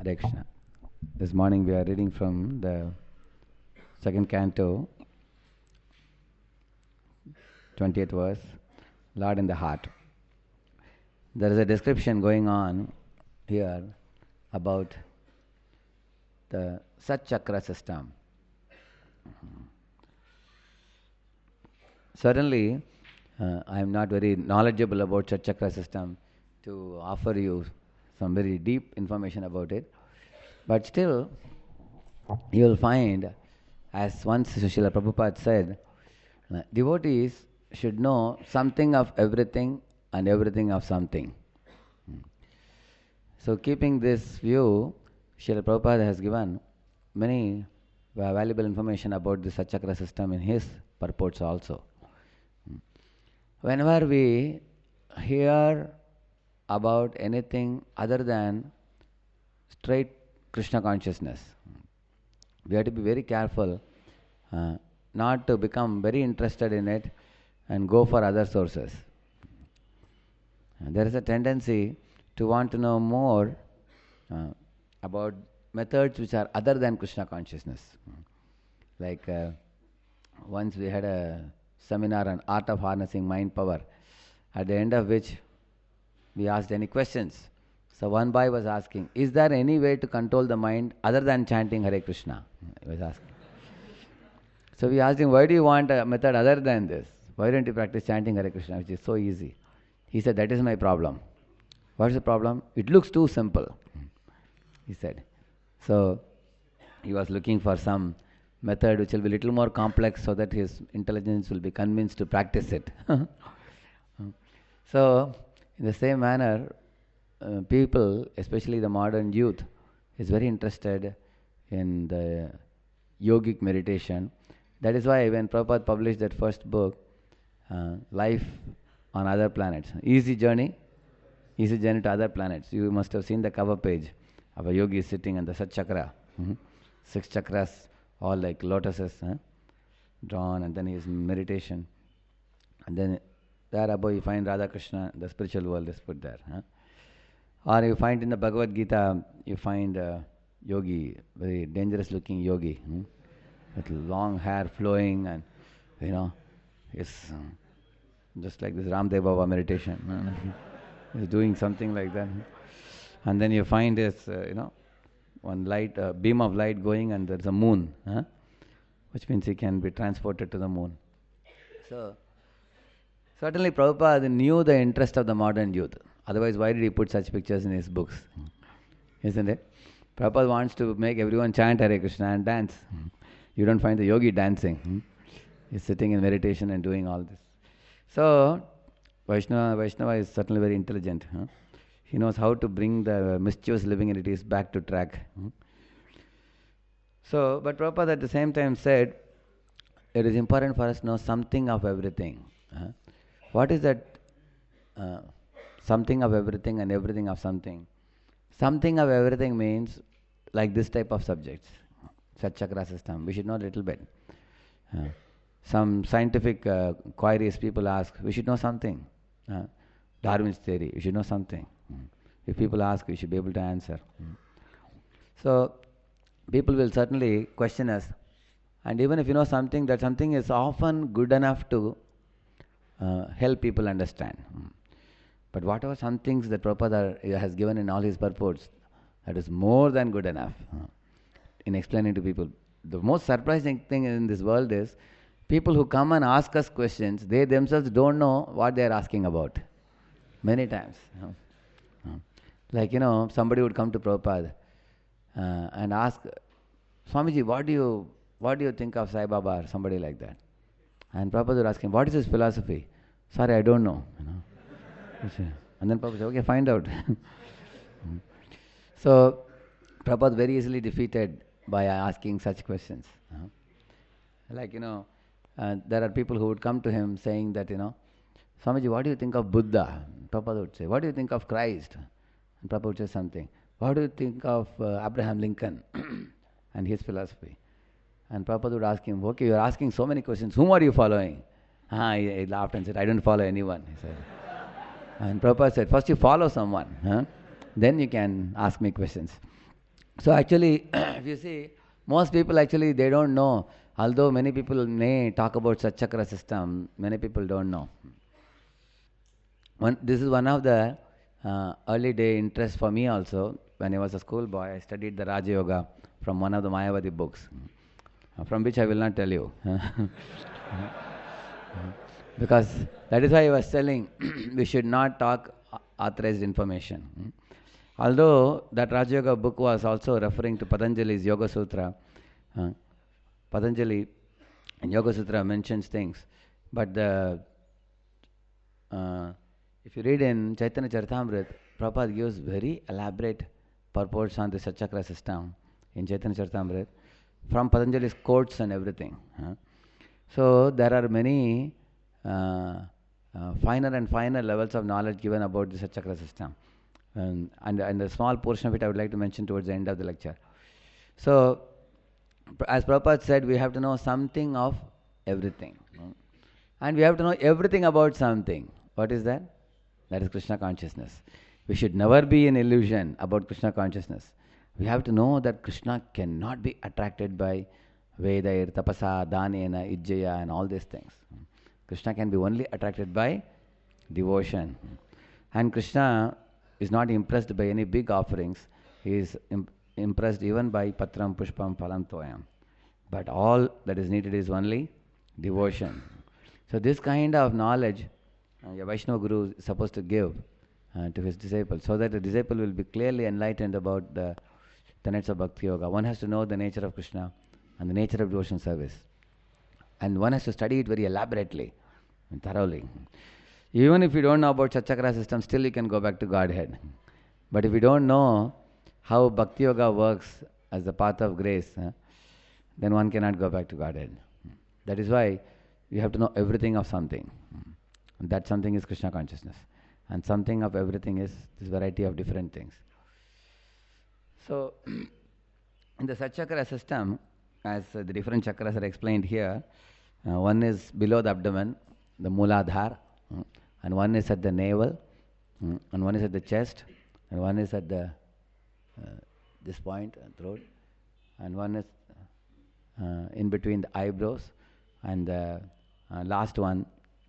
Hare Krishna. This morning we are reading from the second canto, 20th verse, Lord in the Heart. There is a description going on here about the Sat Chakra system. Certainly, I am not very knowledgeable about Sat Chakra system to offer you some very deep information about it. But still, you will find, as once Srila Prabhupada said, devotees should know something of everything and everything of something. So keeping this view, Srila Prabhupada has given many valuable information about the Satchakra system in his purports also. Whenever we hear about anything other than straight Krishna consciousness, we have to be very careful not to become very interested in it and go for other sources. And there is a tendency to want to know more about methods which are other than Krishna consciousness. Like once we had a seminar on art of harnessing mind power, at the end of which we asked any questions. So one boy was asking, is there any way to control the mind other than chanting Hare Krishna? He was asking. So we asked him, why do you want a method other than this? Why don't you practice chanting Hare Krishna, which is so easy? He said, that is my problem. What's the problem? It looks too simple, he said. So he was looking for some method which will be a little more complex so that his intelligence will be convinced to practice it. So, in the same manner, people, especially the modern youth, is very interested in the yogic meditation. That is why when Prabhupada published that first book, Life on Other Planets, Easy Journey to Other Planets. You must have seen the cover page of a yogi sitting on the Sat Chakra. 6 chakras, all like lotuses, drawn, and then he is in meditation. And then there above you find Radha Krishna, the spiritual world is put there. Or you find in the Bhagavad Gita, you find a yogi, very dangerous looking yogi, with long hair flowing, and it's just like this Ramdev Baba meditation. He's doing something like that. And then you find this, one light, beam of light going, and there's a moon, which means he can be transported to the moon. So, certainly Prabhupada knew the interest of the modern youth. Otherwise, why did he put such pictures in his books? Isn't it? Prabhupada wants to make everyone chant Hare Krishna and dance. You don't find the yogi dancing. He's sitting in meditation and doing all this. So, Vaishnava is certainly very intelligent. He knows how to bring the mischievous living entities back to track. So, but Prabhupada at the same time said, it is important for us to know something of everything. What is that something of everything and everything of something? Something of everything means like this type of subjects, Sat Chakra system. We should know a little bit. Some scientific queries people ask, we should know something. Darwin's theory, we should know something. If people ask, we should be able to answer. So, people will certainly question us. And even if you know something, that something is often good enough to help people understand. But whatever some things that Prabhupada has given in all his purports, that is more than good enough in explaining to people. The most surprising thing in this world is people who come and ask us questions, they themselves don't know what they are asking about. Many times. Like, somebody would come to Prabhupada and ask, Swamiji, what do you think of Sai Baba, or somebody like that? And Prabhupada would ask him, what is his philosophy? Sorry, I don't know. And then Prabhupada said, okay, find out. So, Prabhupada very easily defeated by asking such questions. Like, there are people who would come to him saying that, Swamiji, what do you think of Buddha? Prabhupada would say, what do you think of Christ? And Prabhupada would say something. What do you think of Abraham Lincoln and his philosophy? And Prabhupada would ask him, okay, you are asking so many questions, whom are you following? He laughed and said, I don't follow anyone, he said. And Prabhupada said, first you follow someone, then you can ask me questions. So actually, if you see, most people actually they don't know. Although many people may talk about Satchakra system, many people don't know. This is one of the early day interests for me also. When I was a schoolboy, I studied the Raja Yoga from one of the Mayavadi books, from which I will not tell you. Because that is why I was telling we should not talk authorized information. Although that Raja Yoga book was also referring to Patanjali's Yoga Sutra, uh, Patanjali in Yoga Sutra mentions things, but uh, if you read in Chaitanya Charitamrita, Prabhupada gives very elaborate purports on the Satchakra system in Chaitanya Charitamrita from Patanjali's quotes and everything. So there are many finer and finer levels of knowledge given about the Satchakra system. And a small portion of it I would like to mention towards the end of the lecture. So, as Prabhupada said, we have to know something of everything. And we have to know everything about something. What is that? That is Krishna consciousness. We should never be in illusion about Krishna consciousness. We have to know that Krishna cannot be attracted by Vedair, Tapasa, Dhanena, Ijjaya and all these things. Krishna can be only attracted by devotion. And Krishna is not impressed by any big offerings. He is impressed even by Patram, Pushpam, Phalam, Toyam. But all that is needed is only devotion. So this kind of knowledge a Vaishnava Guru is supposed to give to his disciple, so that the disciple will be clearly enlightened about the tenets of Bhakti Yoga. One has to know the nature of Krishna and the nature of devotion service. And one has to study it very elaborately and thoroughly. Even if you don't know about Satchakra system, still you can go back to Godhead. But if you don't know how Bhakti Yoga works as the path of grace, then one cannot go back to Godhead. That is why you have to know everything of something. And that something is Krishna consciousness. And something of everything is this variety of different things. So, in the Satchakra system, as the different chakras are explained here, one is below the abdomen, the Mooladhara, and one is at the navel, and one is at the chest, and one is at the this point, throat, and one is in between the eyebrows, and the last one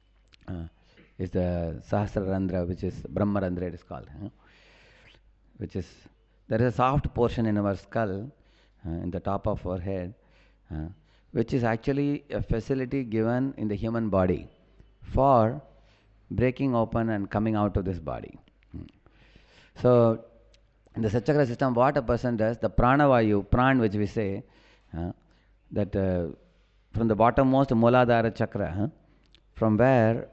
is the Sahasrarandra, which is Brahmarandra it is called, which is, there is a soft portion in our skull, in the top of our head, which is actually a facility given in the human body for breaking open and coming out of this body. So, in the Satchakra system, what a person does, the pranavayu, pran which we say, that from the bottommost Mooladhara chakra, from where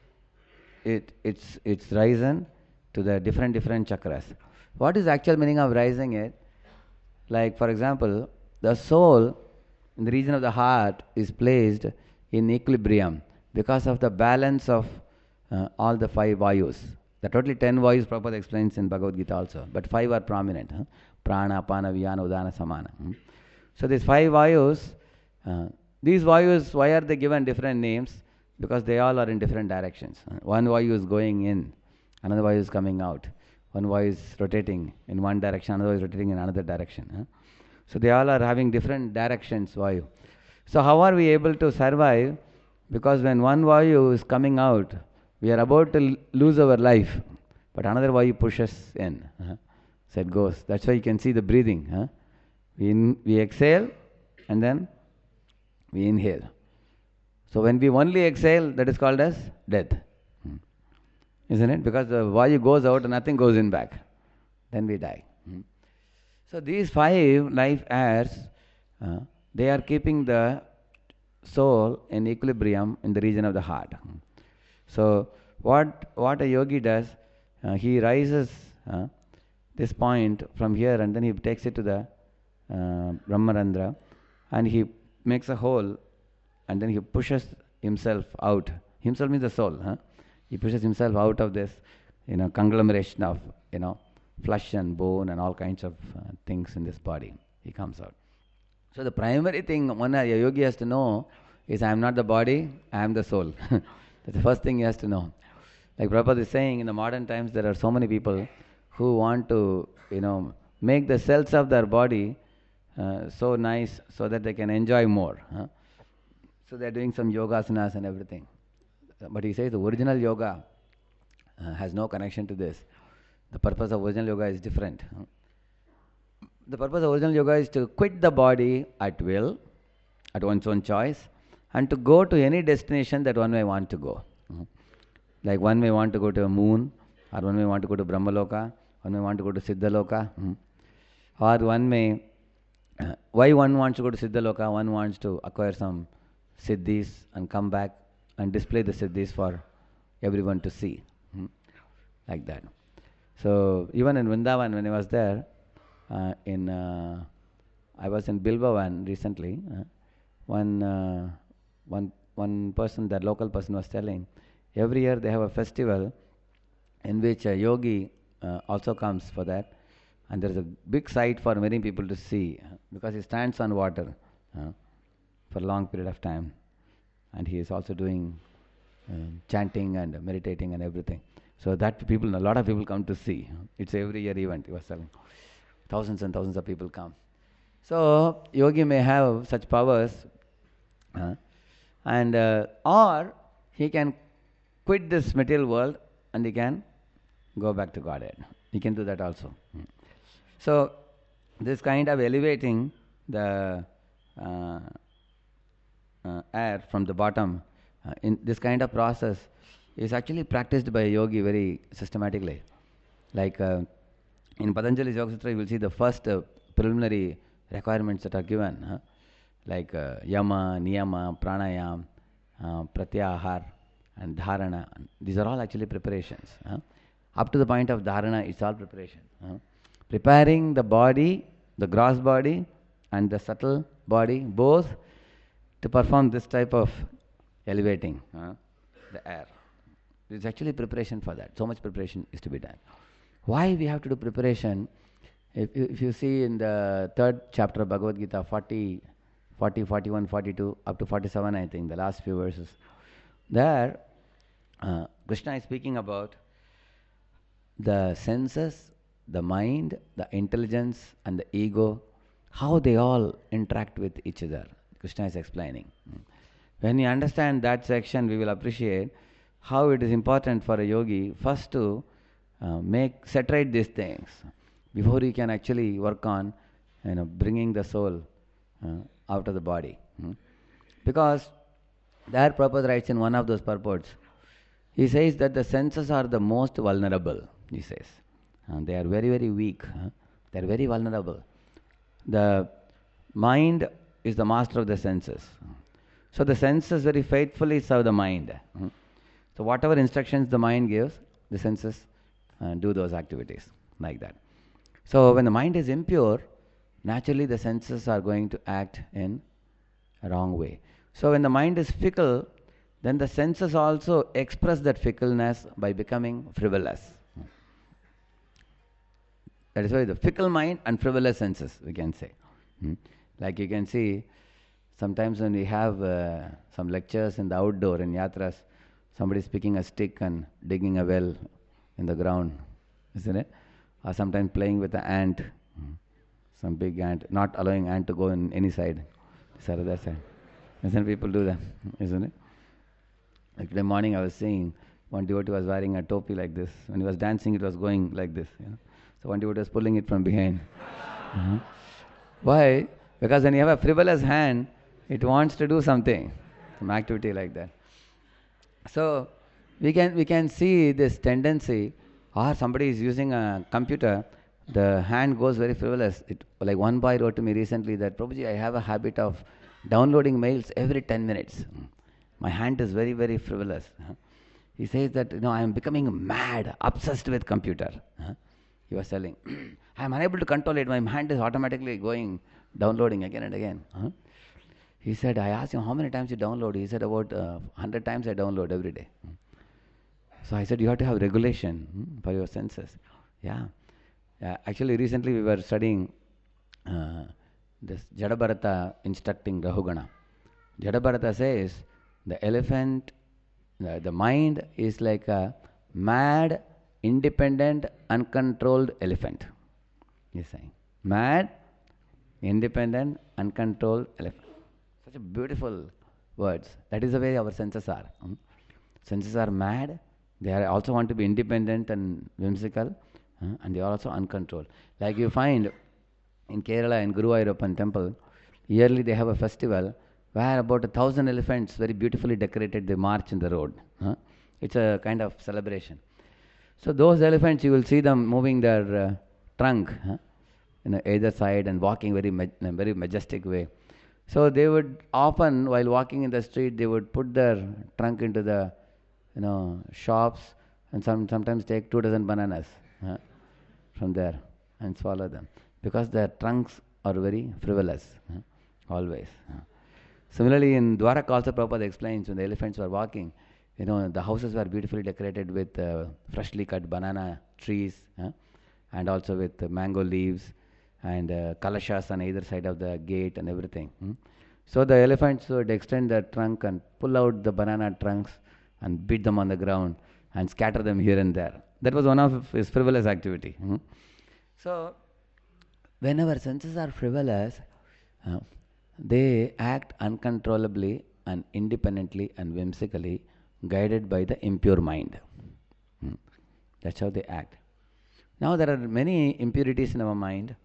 it's risen to the different chakras. What is the actual meaning of rising it? Like, for example, the soul in the region of the heart is placed in equilibrium because of the balance of all the 5 vayus. The totally 10 vayus Prabhupada explains in Bhagavad Gita also, but 5 are prominent. Prana, Apana, Vyana, Udana, Samana. So these 5 vayus, these vayus, why are they given different names? Because they all are in different directions. One vayu is going in, another vayu is coming out. One vayu is rotating in one direction, another is rotating in another direction. So they all are having different directions, vayu. So how are we able to survive? Because when one vayu is coming out, we are about to lose our life, but another vayu pushes in. So it goes. That's why you can see the breathing. We exhale and then we inhale. So when we only exhale, that is called as death. Isn't it? Because the vayu goes out and nothing goes in back. Then we die. So these 5 life airs, they are keeping the soul in equilibrium in the region of the heart. So what a yogi does, he rises this point from here and then he takes it to the Brahmarandra and he makes a hole and then he pushes himself out. Himself means the soul. He pushes himself out of this, conglomeration of, flesh and bone and all kinds of things in this body. He comes out. So the primary thing one a yogi has to know is, I am not the body, I am the soul. That's the first thing he has to know. Like Prabhupada is saying, in the modern times there are so many people who want to, make the cells of their body so nice so that they can enjoy more. So they're doing some yogasanas and everything. But he says the original yoga has no connection to this. The purpose of original yoga is different. The purpose of original yoga is to quit the body at will, at one's own choice, and to go to any destination that one may want to go. Like one may want to go to a moon, or one may want to go to Brahmaloka, one may want to go to Siddhaloka, or one may, why one wants to go to Siddhaloka, one wants to acquire some siddhis and come back and display the siddhis for everyone to see, like that. So even in Vrindavan, when I was there, I was in Bilbavan recently. One person, that local person, was telling, every year they have a festival in which a yogi also comes for that, and there is a big sight for many people to see because he stands on water for a long period of time, and he is also doing chanting and meditating and everything. So that people, a lot of people come to see. It's every year event. He was telling, thousands and thousands of people come. So yogi may have such powers, and or he can quit this material world and he can go back to Godhead. He can do that also. So this kind of elevating the air from the bottom, in this kind of process is actually practiced by a yogi very systematically. Like in Patanjali's Yoga Sutra, you will see the first preliminary requirements that are given, like yama, niyama, pranayam, pratyahar, and dharana. These are all actually preparations. Up to the point of dharana, it's all preparation. Preparing the body, the gross body, and the subtle body, both to perform this type of elevating the air. It's actually preparation for that. So much preparation is to be done. Why we have to do preparation? If you see in the third chapter of Bhagavad Gita, 40, 41, 42, up to 47, I think, the last few verses, there Krishna is speaking about the senses, the mind, the intelligence, and the ego, how they all interact with each other. Krishna is explaining. When you understand that section, we will appreciate how it is important for a yogi first to set right these things before he can actually work on bringing the soul out of the body. Because there Prabhupada writes in one of those purports, he says that the senses are the most vulnerable, he says. They are very, very weak. They are very vulnerable. The mind is the master of the senses. So the senses very faithfully serve the mind. So whatever instructions the mind gives, the senses do those activities like that. So when the mind is impure, naturally the senses are going to act in a wrong way. So when the mind is fickle, then the senses also express that fickleness by becoming frivolous. That is why the fickle mind and frivolous senses, we can say. Like you can see, sometimes when we have some lectures in the outdoor, in yatras, somebody is picking a stick and digging a well in the ground, isn't it? Or sometimes playing with an ant, some big ant, not allowing ant to go in any side, this or that side. Isn't people do that, isn't it? Like today morning I was seeing one devotee was wearing a topi like this. When he was dancing, it was going like this. So one devotee was pulling it from behind. Why? Because when you have a frivolous hand, it wants to do something, some activity like that. So we can see this tendency, or somebody is using a computer, the hand goes very frivolous. Like one boy wrote to me recently that, Prabhuji, I have a habit of downloading mails every 10 minutes. My hand is very, very frivolous. He says that, I am becoming mad, obsessed with computer. He was telling, I am unable to control it. My hand is automatically going, downloading again and again. He said, I asked him, how many times you download? He said, about 100 times I download every day. So I said, you have to have regulation for your senses. Yeah. Actually, recently we were studying this Jadabharata instructing Rahugana. Jadabharata says, the elephant, the mind is like a mad, independent, uncontrolled elephant. He's saying. Mad, independent, uncontrolled elephant. Such a beautiful words. That is the way our senses are. Senses are mad. They are also want to be independent and whimsical, and they are also uncontrolled. Like you find in Kerala in Guruvayurappan temple, yearly they have a festival where about 1,000 elephants, very beautifully decorated, they march in the road. It's a kind of celebration. So those elephants, you will see them moving their trunk either side and walking in a very majestic way. So they would often, while walking in the street, they would put their trunk into the shops and sometimes take 2 dozen bananas from there and swallow them because their trunks are very frivolous, always. Similarly, in Dwaraka also Prabhupada explains when the elephants were walking, the houses were beautifully decorated with freshly cut banana trees and also with mango leaves and kalashas on either side of the gate and everything. So the elephants would extend their trunk and pull out the banana trunks and beat them on the ground and scatter them here and there. That was one of his frivolous activity. So when our senses are frivolous, they act uncontrollably and independently and whimsically, guided by the impure mind. That's how they act. Now there are many impurities in our mind.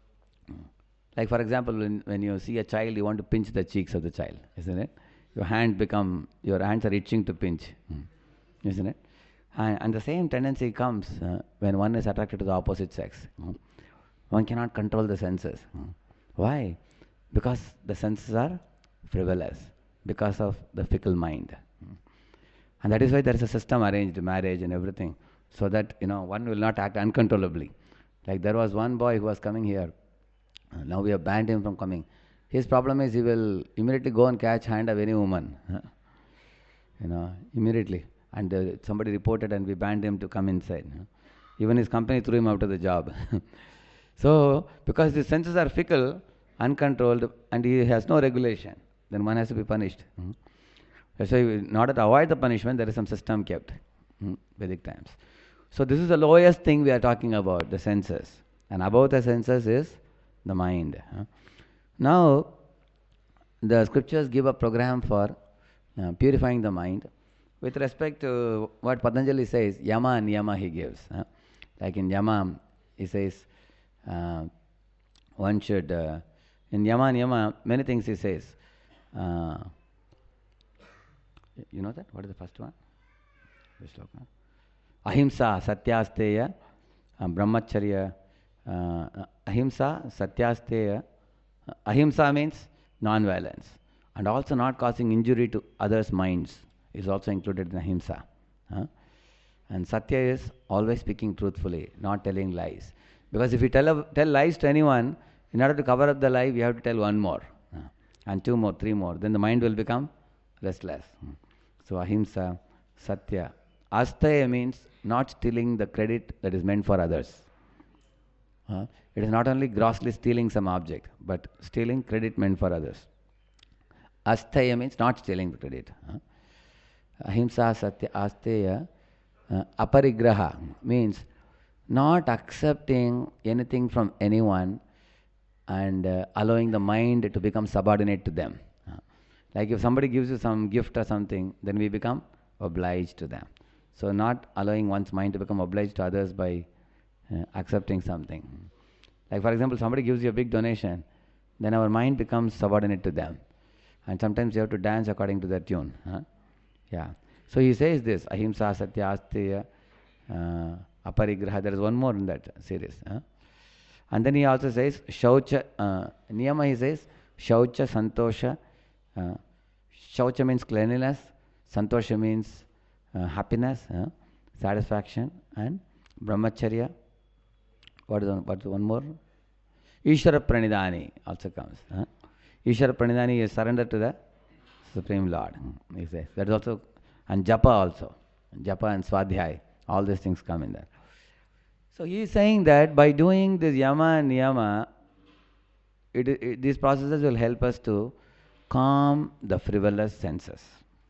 Like for example, when you see a child, you want to pinch the cheeks of the child, isn't it? Your hands are itching to pinch, isn't it? And the same tendency comes when one is attracted to the opposite sex. One cannot control the senses. Why? Because the senses are frivolous, because of the fickle mind. And that is why there is a system arranged, marriage and everything, so that one will not act uncontrollably. Like there was one boy who was coming here. Now we have banned him from coming. His problem is he will immediately go and catch hand of any woman, immediately. And somebody reported and we banned him to come inside. Even his company threw him out of the job. So, because his senses are fickle, uncontrolled, and he has no regulation, then one has to be punished. So, in order to avoid the punishment, there is some system kept, Vedic times. So, this is the lowest thing we are talking about, the senses. And above the senses is the mind. Now, the scriptures give a program for purifying the mind. With respect to what Patanjali says, Yama and Niyama he gives. Like in Yama, he says, one should, in Yama and Niyama, many things he says. You know that? What is the first one? Ahimsa, Satyasteya, Brahmacharya. Ahimsa, Satyasteya. Ahimsa means non-violence. And also not causing injury to others' minds is also included in Ahimsa. And Satya is always speaking truthfully, not telling lies. Because if you tell lies to anyone, in order to cover up the lie, we have to tell one more, and two more, three more. Then the mind will become restless. So Ahimsa, Satya. Asteya means not stealing the credit that is meant for others. It is not only grossly stealing some object, but stealing credit meant for others. Asteya means not stealing the credit. Ahimsa, Satya, Asteya. Aparigraha means not accepting anything from anyone and allowing the mind to become subordinate to them. Like if somebody gives you some gift or something, then we become obliged to them. So not allowing one's mind to become obliged to others by accepting something. Like for example, somebody gives you a big donation, then our mind becomes subordinate to them. And sometimes you have to dance according to their tune. Yeah. So he says this, Ahimsa, Satya, Asteya, Aparigraha. There is one more in that series. And then he also says, Shaucha, Niyama he says, Shaucha, Santosha. Shaucha means cleanliness, Santosha means happiness, satisfaction, and Brahmacharya. What's one more? Ishvara Pranidhani also comes. Ishvara Pranidhani is surrender to the Supreme Lord. He says. That is also, and Japa also. Japa and Swadhyay, all these things come in there. So he is saying that by doing this Yama and Niyama, these processes will help us to calm the frivolous senses.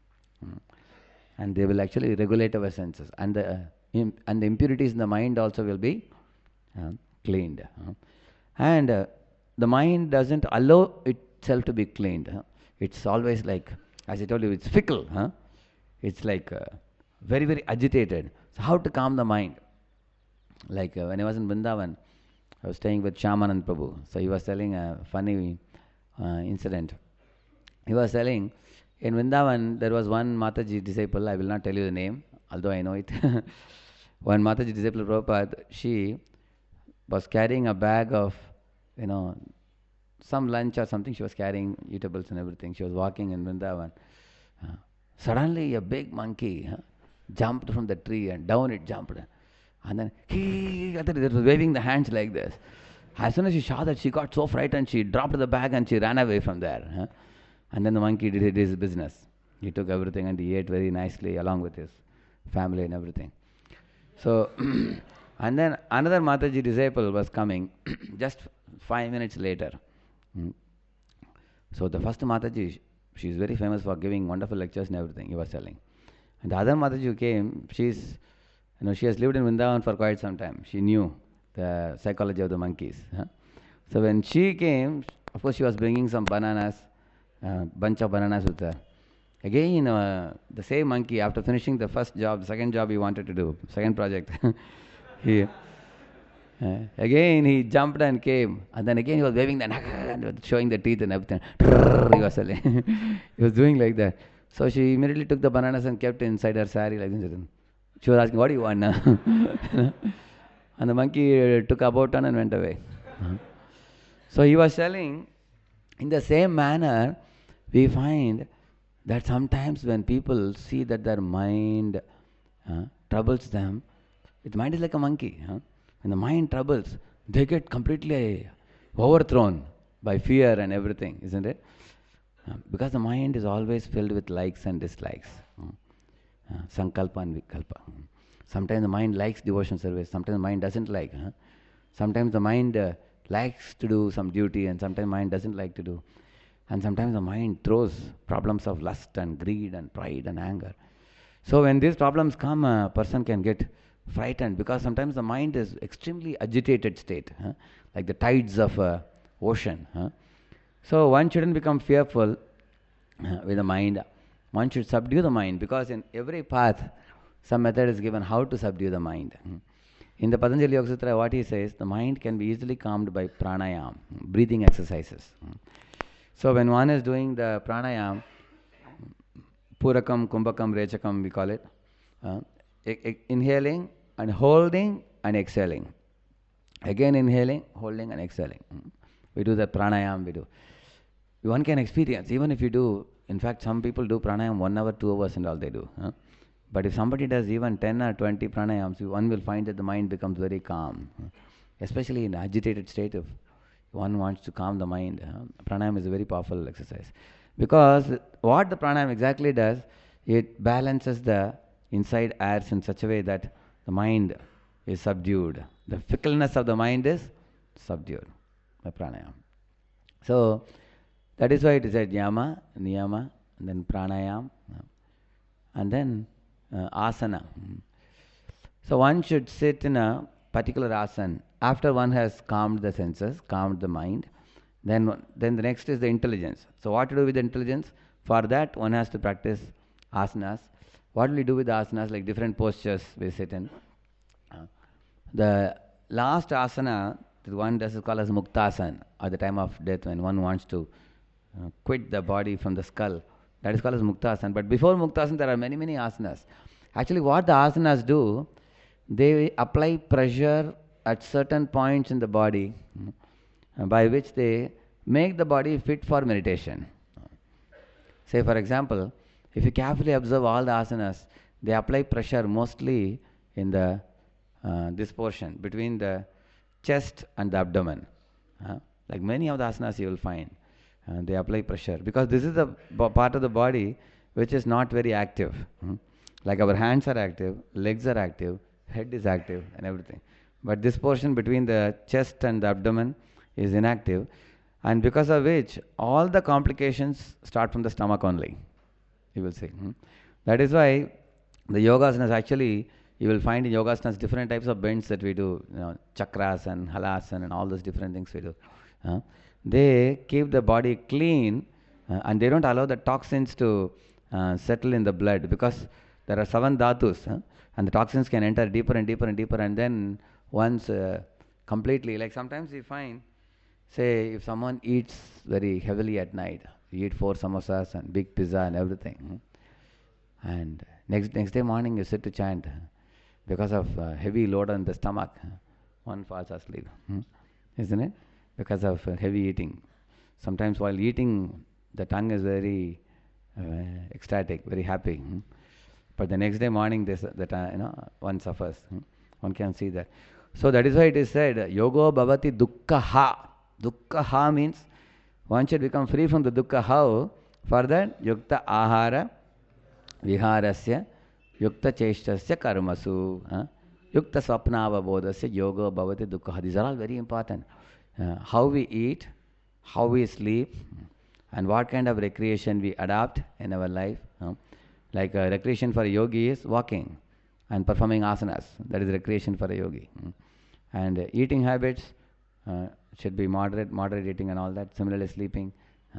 And they will actually regulate our senses. And the impurities in the mind also will be cleaned. And the mind doesn't allow itself to be cleaned. It's always like, as I told you, it's fickle. It's like very, very agitated. So how to calm the mind? Like when I was in Vrindavan, I was staying with Shyamanand Prabhu. So he was telling a funny incident. He was telling, in Vrindavan, there was one Mataji disciple, I will not tell you the name, although I know it. One Mataji disciple of Prabhupada, she was carrying a bag of, you know, some lunch or something. She was carrying eatables and everything. She was walking in Vrindavan. Suddenly, a big monkey jumped from the tree and down it jumped. And then it was waving the hands like this. As soon as she saw that, she got so frightened, she dropped the bag and she ran away from there. And then the monkey did his business. He took everything and he ate very nicely along with his family and everything. So, and then another Mataji disciple was coming just 5 minutes later. So the first Mataji, she is very famous for giving wonderful lectures and everything, he was telling. And the other Mataji who came, she has lived in Vrindavan for quite some time. She knew the psychology of the monkeys. So when she came, of course she was bringing some bananas, bunch of bananas with her. Again, the same monkey, after finishing the first job, the second job he wanted to do, second project, again he jumped and came, and then again he was waving and showing the teeth and everything. He was he was doing like that. So she immediately took the bananas and kept inside her sari like this. She was asking, "What do you want now?" And the monkey took a about turn and went away. So he was telling, in the same manner, we find that sometimes when people see that their mind troubles them, the mind is like a monkey. When the mind troubles, they get completely overthrown by fear and everything, isn't it? Because the mind is always filled with likes and dislikes. Sankalpa and Vikalpa. Sometimes the mind likes devotion service, sometimes the mind doesn't like. Sometimes the mind likes to do some duty and sometimes the mind doesn't like to do. And sometimes the mind throws problems of lust and greed and pride and anger. So when these problems come, a person can get frightened because sometimes the mind is extremely agitated state, like the tides of ocean. So one shouldn't become fearful with the mind. One should subdue the mind because in every path, some method is given how to subdue the mind. In the Patanjali Yoga Sutra, what he says, the mind can be easily calmed by pranayam, breathing exercises. So when one is doing the pranayam, purakam, kumbhakam, rechakam, we call it, inhaling and holding and exhaling. Again inhaling, holding and exhaling. We do the pranayam, we do. One can experience, even if you do, in fact some people do pranayam 1 hour, 2 hours and all they do. But if somebody does even 10 or 20 pranayams, one will find that the mind becomes very calm. Especially in agitated state, if one wants to calm the mind, pranayam is a very powerful exercise. Because what the pranayam exactly does, it balances the inside airs in such a way that the mind is subdued. The fickleness of the mind is subdued by pranayam. So that is why it is said yama, niyama, and then pranayam, and then asana. So one should sit in a particular asana after one has calmed the senses, calmed the mind. Then the next is the intelligence. So what to do with the intelligence? For that one has to practice asanas. What will we do with the asanas? Like different postures we sit in. The last asana that one does is called as muktasana at the time of death when one wants to quit the body from the skull. That is called as muktasana. But before muktasana there are many, many asanas. Actually what the asanas do, they apply pressure at certain points in the body by which they make the body fit for meditation. Say for example, if you carefully observe all the asanas, they apply pressure mostly in the this portion between the chest and the abdomen. Like many of the asanas you will find, they apply pressure because this is the part of the body which is not very active. Like our hands are active, legs are active, head is active and everything. But this portion between the chest and the abdomen is inactive, and because of which all the complications start from the stomach only, you will see. That is why the yoga asanas actually you will find in yogasanas different types of bends that we do, chakras and halasana and all those different things we do. They keep the body clean, and they don't allow the toxins to settle in the blood, because there are 7 dhatus, and the toxins can enter deeper and deeper and deeper, and then once completely, like sometimes we find, say if someone eats very heavily at night, you eat 4 samosas and big pizza and everything, and next day morning you sit to chant, because of heavy load on the stomach, one falls asleep, isn't it? Because of heavy eating. Sometimes while eating, the tongue is very ecstatic, very happy, but the next day morning, one suffers. One can see that. So that is why it is said, yogo bhavati dukkha. Dukkha means one should become free from the dukkha. How? For that, yukta ahara viharasya yukta cheshtasya karmasu yukta swapnavabodhasya yogo bhavati dukkha. These are all very important. How we eat, how we sleep, and what kind of recreation we adopt in our life. Like recreation for a yogi is walking and performing asanas. That is recreation for a yogi. And eating habits should be moderate eating and all that. Similarly, sleeping.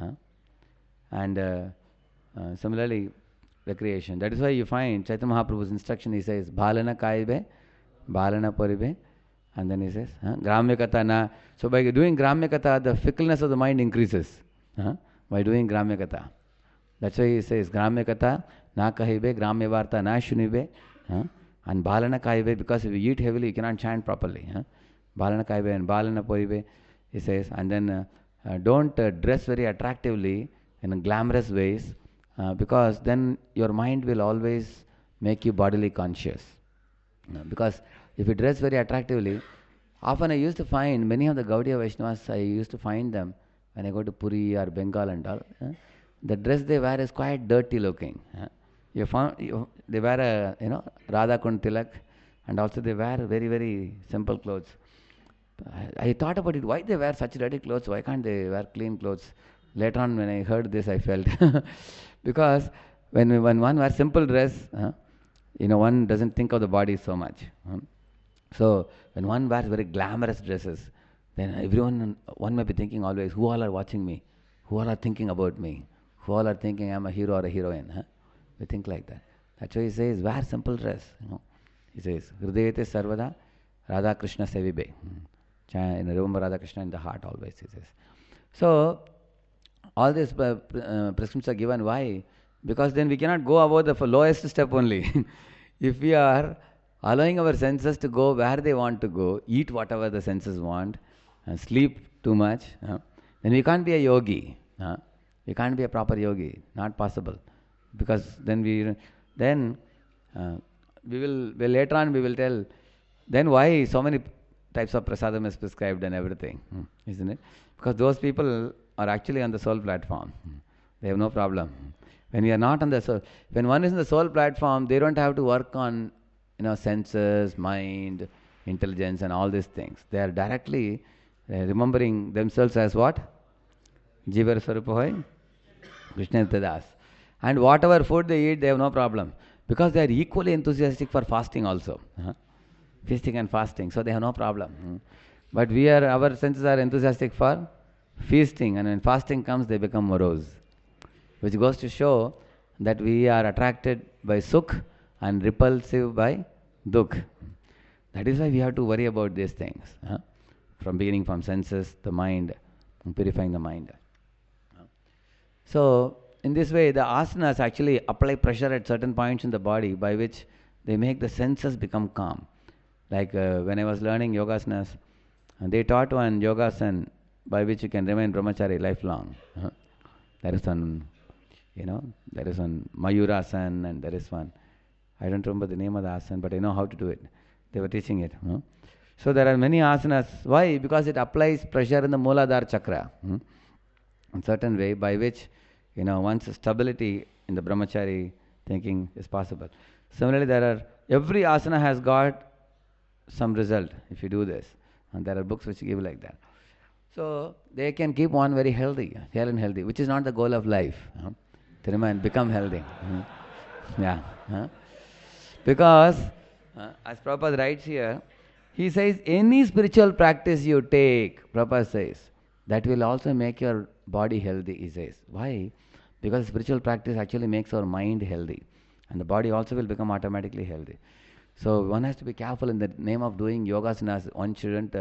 And similarly, recreation. That is why you find Chaitanya Mahaprabhu's instruction, he says, Bhalana Kaibe, Bhalana Paribe, and then he says, Gramya Katha na. So by doing Gramya Katha, the fickleness of the mind increases. By doing Gramya Katha. That's why he says, Gramya Katha na kahibe, Gramya Varta na shunibe, and Bhalana Kaibe, because if you eat heavily, you cannot chant properly. Bhalana Kaibe and Bhalana Poribe, he says, and then don't dress very attractively in glamorous ways, because then your mind will always make you bodily conscious. Because if you dress very attractively, often I used to find many of the Gaudiya Vaishnavas, I used to find them when I go to Puri or Bengal and all, the dress they wear is quite dirty looking. They wear a, Radha Kund Tilak, and also they wear very, very simple clothes. I thought about it, why they wear such dirty clothes, why can't they wear clean clothes? Later on when I heard this, I felt, because when one wears simple dress, one doesn't think of the body so much. So when one wears very glamorous dresses, then one may be thinking always, who all are watching me? Who all are thinking about me? Who all are thinking I'm a hero or a heroine? We think like that. That's why he says, wear simple dress. He says, Hridayate Sarvada Radha Krishna Sevibe. Remember Radha Krishna in the heart always, he says. So, all these prescriptions are given. Why? Because then we cannot go above the lowest step only. If we are allowing our senses to go where they want to go, eat whatever the senses want, sleep too much, then we can't be a yogi. We can't be a proper yogi. Not possible. Because then later on we will tell, then why so many types of prasadam is prescribed and everything, isn't it? Because those people are actually on the soul platform. They have no problem. When we are not on the soul, when one is in the soul platform, they don't have to work on, senses, mind, intelligence and all these things. They are directly remembering themselves as what? Jivar Swarupa Krishna Das. And whatever food they eat, they have no problem. Because they are equally enthusiastic for fasting also. Feasting and fasting. So they have no problem. But our senses are enthusiastic for feasting. And when fasting comes, they become morose. Which goes to show that we are attracted by sukh and repulsive by dukh. That is why we have to worry about these things. From beginning from senses, the mind, and purifying the mind. So, in this way, the asanas actually apply pressure at certain points in the body by which they make the senses become calm. Like when I was learning yogasanas, they taught one yogasan by which you can remain brahmachari lifelong. There is one, there is one Mayurasan and there is one, I don't remember the name of the asana, but I know how to do it. They were teaching it. So there are many asanas. Why? Because it applies pressure in the Mooladhara chakra. In certain way by which, one's stability in the brahmachari thinking is possible. Similarly, every asana has got some result if you do this. And there are books which give like that. So they can keep one very healthy, which is not the goal of life. To become healthy. Yeah. Because As Prabhupada writes here, he says, any spiritual practice you take, Prabhupada says, that will also make your body healthy, he says. Why? Because spiritual practice actually makes our mind healthy. And the body also will become automatically healthy. So one has to be careful in the name of doing yogasanas. One shouldn't,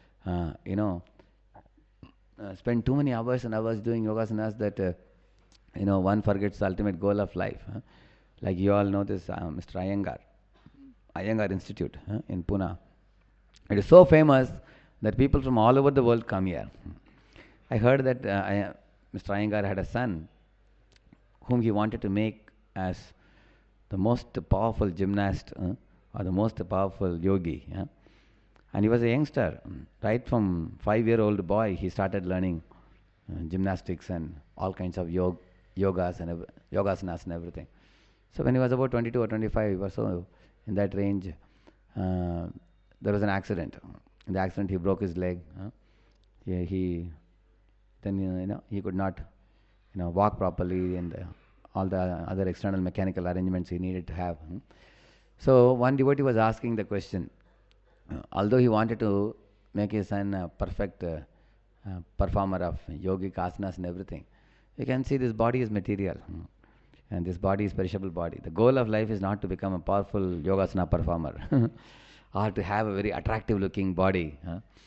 spend too many hours and hours doing yogasanas that, one forgets the ultimate goal of life. Like you all know this Mr. Iyengar Institute in Pune. It is so famous that people from all over the world come here. I heard that Mr. Iyengar had a son whom he wanted to make as the most powerful gymnast or the most powerful yogi. And he was a youngster. Right from 5-year-old boy, he started learning gymnastics and all kinds of yogasanas and everything. So when he was about 22 or 25 or so, in that range, there was an accident. In the accident, he broke his leg. He could not, walk properly, and all the other external mechanical arrangements he needed to have. So one devotee was asking the question. Although he wanted to make his son a perfect performer of yogic asanas and everything, you can see this body is material. And this body is perishable body. The goal of life is not to become a powerful yogasana performer or to have a very attractive looking body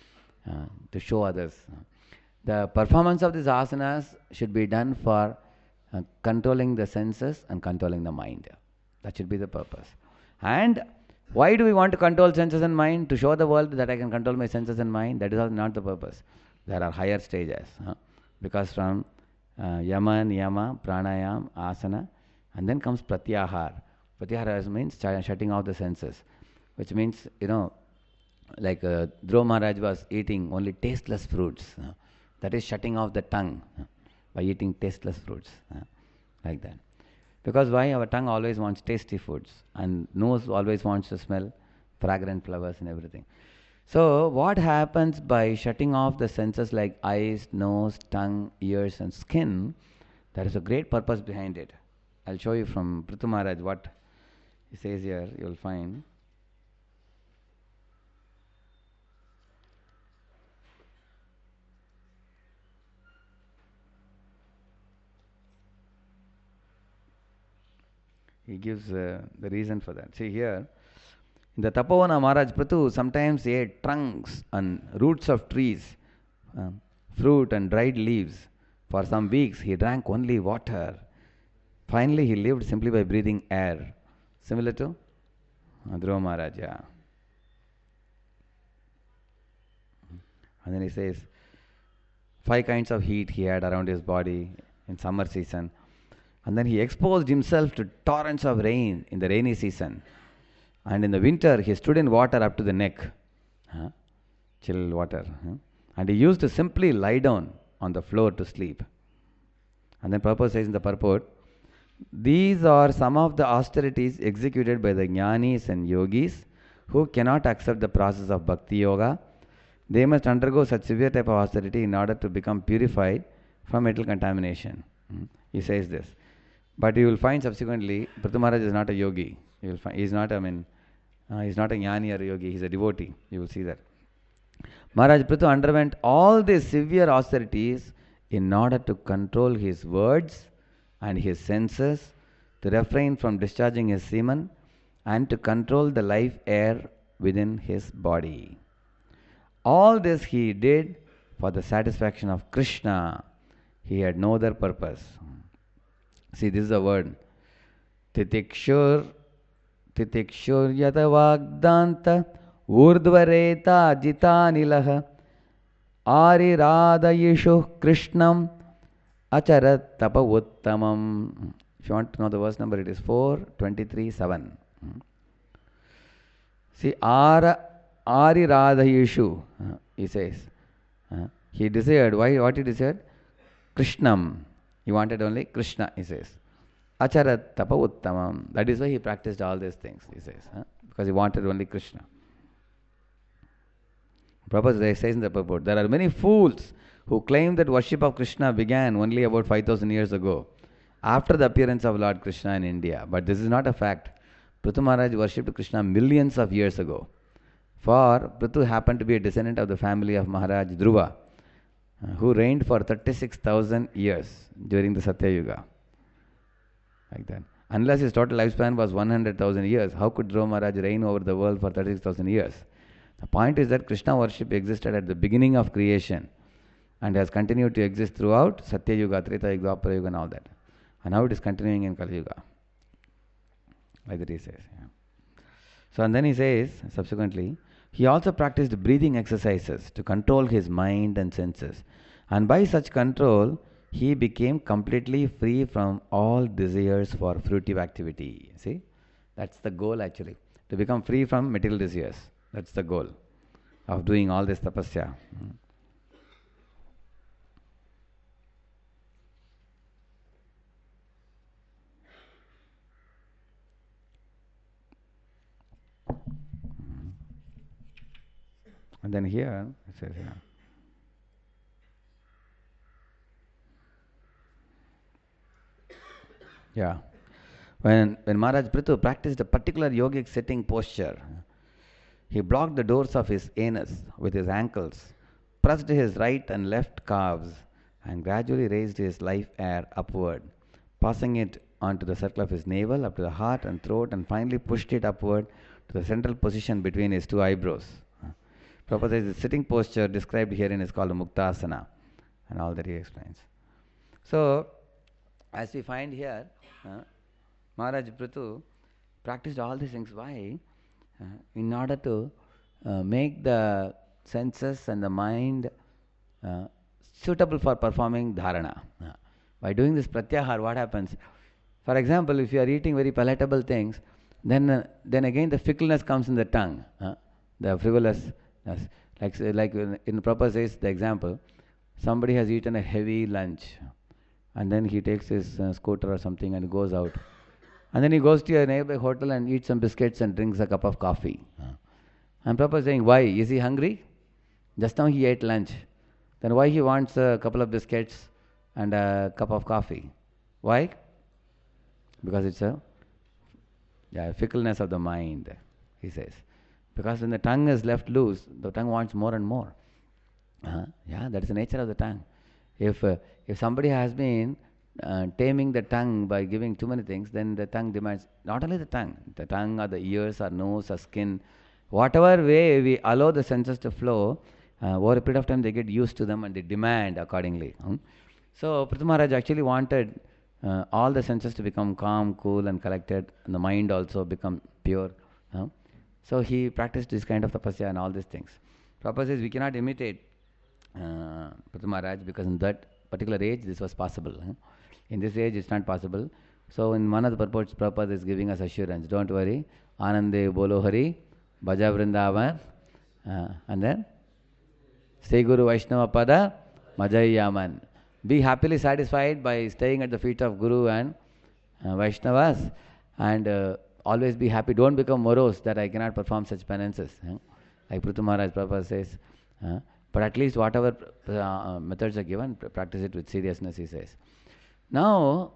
to show others. The performance of these asanas should be done for controlling the senses and controlling the mind. That should be the purpose. And why do we want to control senses and mind? To show the world that I can control my senses and mind. That is not the purpose. There are higher stages. Because from yama, niyama, pranayam, asana, and then comes pratyahar. Pratyahar means shutting off the senses, which means, like Dhruva Maharaj was eating only tasteless fruits. That is shutting off the tongue by eating tasteless fruits, like that. Because why? Our tongue always wants tasty foods, and nose always wants to smell fragrant flowers and everything. So what happens by shutting off the senses like eyes, nose, tongue, ears and skin? There is a great purpose behind it. I'll show you from Prithu Maharaj what he says here. You'll find. He gives the reason for that. See here, in the Tapavana, Maharaj Prithu sometimes ate trunks and roots of trees, fruit and dried leaves. For some weeks he drank only water. Finally he lived simply by breathing air. Similar to Dhruva Maharaj. Yeah. And then he says, 5 kinds of heat he had around his body in summer season. And then he exposed himself to torrents of rain in the rainy season. And in the winter, he stood in water up to the neck. Chill water. And he used to simply lie down on the floor to sleep. And then Prabhupada says in the purport, these are some of the austerities executed by the jnanis and yogis who cannot accept the process of bhakti yoga. They must undergo such severe type of austerity in order to become purified from mental contamination. He says this. But you will find subsequently, Prithu Maharaj is not a yogi. You will find, he's not a jnani or a yogi, he's a devotee. You will see that. Maharaj Prithu underwent all these severe austerities in order to control his words and his senses, to refrain from discharging his semen, and to control the life air within his body. All this he did for the satisfaction of Krishna. He had no other purpose. See, this is a word. Titikshur yata vagdanta urdvareta jitanilaha ariradayishu krishnam acharat tapa uttamam. If you want to know the verse number, it is 4:23:7. See, ariradayishu, he says. He desired, what he desired? Krishnam. He wanted only Krishna, he says. Acharat tapa uttamam. That is why he practiced all these things, he says. Because he wanted only Krishna. Prabhupada says in the purport, there are many fools who claim that worship of Krishna began only about 5,000 years ago, after the appearance of Lord Krishna in India. But this is not a fact. Prithu Maharaj worshipped Krishna millions of years ago. For Prithu happened to be a descendant of the family of Maharaj Dhruva, who reigned for 36,000 years during the Satya Yuga. Like that. Unless his total lifespan was 100,000 years, how could Dhruva Maharaj reign over the world for 36,000 years? The point is that Krishna worship existed at the beginning of creation and has continued to exist throughout Satya Yuga, Treta Yuga, Dwapara Yuga and all that. And now it is continuing in Kali Yuga. Like that he says. Yeah. So and then he says, subsequently, he also practiced breathing exercises to control his mind and senses. And by such control, he became completely free from all desires for fruitive activity. See? That's the goal actually. To become free from material desires. That's the goal of doing all this tapasya. And then here it says, yeah. When Maharaj Prithu practiced a particular yogic sitting posture, he blocked the doors of his anus with his ankles, pressed his right and left calves, and gradually raised his life air upward, passing it onto the circle of his navel, up to the heart and throat, and finally pushed it upward to the central position between his two eyebrows. Prabhupada says the sitting posture described herein is called Muktasana, and all that he explains. So, as we find here, Maharaj Prithu practiced all these things. Why? In order to make the senses and the mind suitable for performing dharana. By doing this pratyahar, what happens? For example, if you are eating very palatable things, then again the fickleness comes in the tongue, the frivolousness. Like in Prabhupada says the example, somebody has eaten a heavy lunch, and then he takes his scooter or something and goes out. And then he goes to a nearby hotel and eats some biscuits and drinks a cup of coffee. And Prabhupada is saying, why? Is he hungry? Just now he ate lunch. Then why he wants a couple of biscuits and a cup of coffee? Why? Because it's a fickleness of the mind, he says. Because when the tongue is left loose, the tongue wants more and more. That is the nature of the tongue. If somebody has been taming the tongue by giving too many things, then the tongue demands, not only the tongue or the ears or nose or skin, whatever way we allow the senses to flow, over a period of time they get used to them and they demand accordingly. So Prithu Maharaj actually wanted all the senses to become calm, cool and collected, and the mind also become pure. So he practiced this kind of tapasya and all these things. Prabhupada says we cannot imitate Prithu Maharaj because in that particular age this was possible. In this age it's not possible. So in one of the purports, Prabhupada is giving us assurance. Don't worry. Anande Bolo Hari, Bhaja Vrindavan, and then Sri Guru Vaishnava Pada, Majayaman. Be happily satisfied by staying at the feet of Guru and Vaishnavas, and always be happy. Don't become morose that I cannot perform such penances. Like Prithu Maharaj, Prabhupada says. But at least whatever methods are given, practice it with seriousness, he says. Now,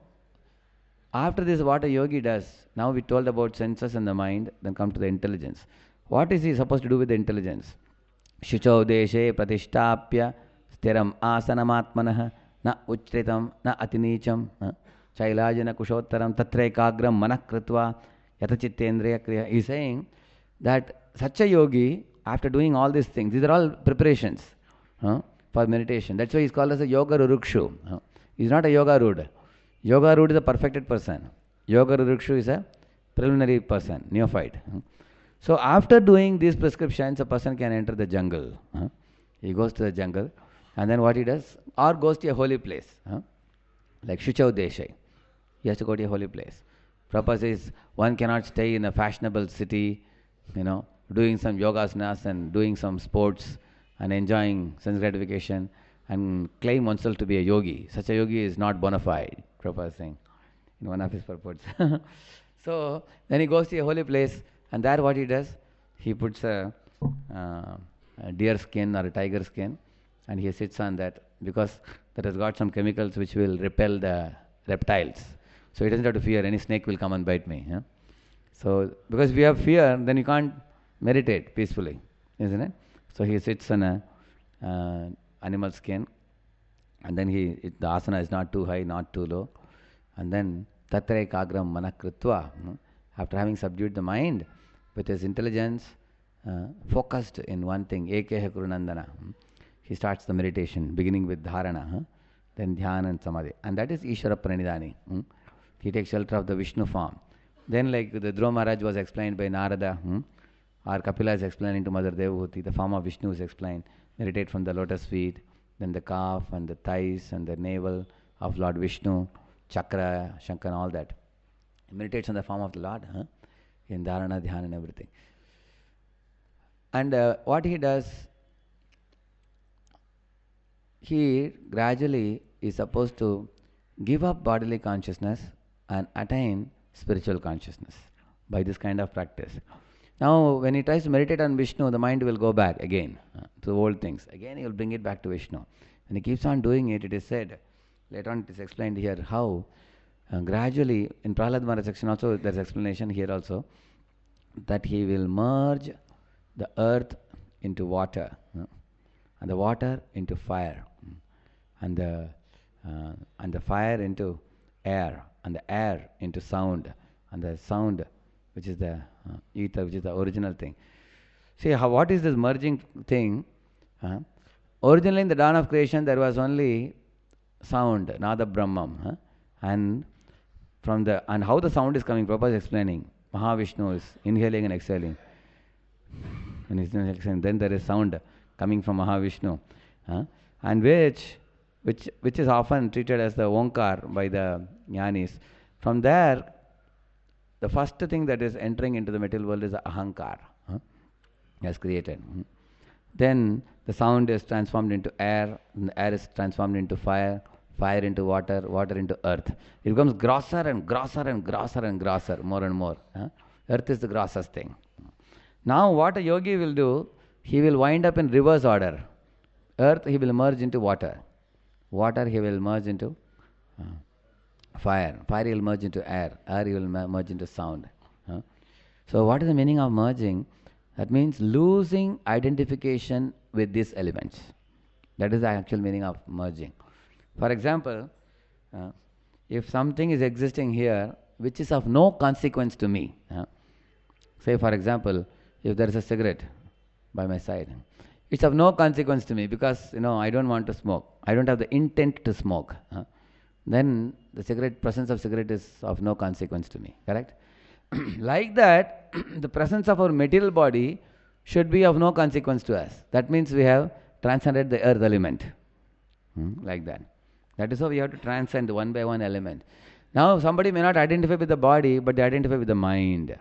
after this, what a yogi does, now we told about senses and the mind, then come to the intelligence. What is he supposed to do with the intelligence? Shucho deshe pratishtapya stiram asanamatmanah na uchritam na atinicham chailajana kushottaram tatrekagram manakritva yatachittendriya kriya. He is saying that such a yogi, after doing all these things, these are all preparations for meditation. That's why he is called as a yoga rurukshu. He is not a yoga rude. Yoga rude is a perfected person. Yoga rurukshu is a preliminary person, neophyte. So after doing these prescriptions, a person can enter the jungle. He goes to the jungle, and then what he does? Or goes to a holy place. Like Shuchau Deshe. He has to go to a holy place. Prabhupada says one cannot stay in a fashionable city, doing some yogasanas and doing some sports and enjoying sense gratification and claim oneself to be a yogi. Such a yogi is not bona fide, Prabhupada is saying in one of his purports. So then he goes to a holy place, and there what he does? He puts a deer skin or a tiger skin, and he sits on that because that has got some chemicals which will repel the reptiles. So he doesn't have to fear any snake will come and bite me. So, because we have fear, then you can't meditate peacefully, isn't it? So he sits on a animal skin, and then the asana is not too high, not too low, and then tatra ekagram manakritva, after having subdued the mind with his intelligence focused in one thing, ekeha kurunandana, he starts the meditation, beginning with dharana, then dhyana and samadhi, and that is Ishvara Pranidhani. He takes shelter of the Vishnu form. Then, like the Dhruva Maharaj was explained by Narada, or Kapila is explaining to Mother Devahuti, the form of Vishnu is explained. Meditate from the lotus feet, then the calf and the thighs and the navel of Lord Vishnu, chakra, shankar, and all that. He meditates on the form of the Lord, in dharana, dhyana, and everything. And what he does, he gradually is supposed to give up bodily consciousness and attain spiritual consciousness by this kind of practice. Now, when he tries to meditate on Vishnu, the mind will go back again to the old things. Again, he will bring it back to Vishnu. When he keeps on doing it, it is said, later on it is explained here, how gradually, in Prahlad Maharaj section also, there is explanation here also, that he will merge the earth into water, and the water into fire, and the fire into air, and the air into sound, and the sound, which is the ether, which is the original thing. See, what is this merging thing? Originally, in the dawn of creation, there was only sound, Nada Brahmam, and how the sound is coming. Prabhupada is explaining. Mahavishnu is inhaling and exhaling. And he's exhaling. Then there is sound coming from Mahavishnu, and which is often treated as the Onkar by the Jnanis. From there, the first thing that is entering into the material world is the Ahankar, as created. Then the sound is transformed into air, and the air is transformed into fire, fire into water, water into earth. It becomes grosser and grosser and grosser and grosser, more and more. Earth is the grossest thing. Now what a yogi will do, he will wind up in reverse order. Earth he will merge into water. Water he will merge into fire. Fire he will merge into air. Air he will merge into sound. So what is the meaning of merging? That means losing identification with these elements. That is the actual meaning of merging. For example, if something is existing here which is of no consequence to me, say for example, if there is a cigarette by my side, it's of no consequence to me because I don't want to smoke. I don't have the intent to smoke. Then the presence of cigarette is of no consequence to me. Correct? Like that, the presence of our material body should be of no consequence to us. That means we have transcended the earth element. Like that. That is how we have to transcend one by one element. Now somebody may not identify with the body, but they identify with the mind.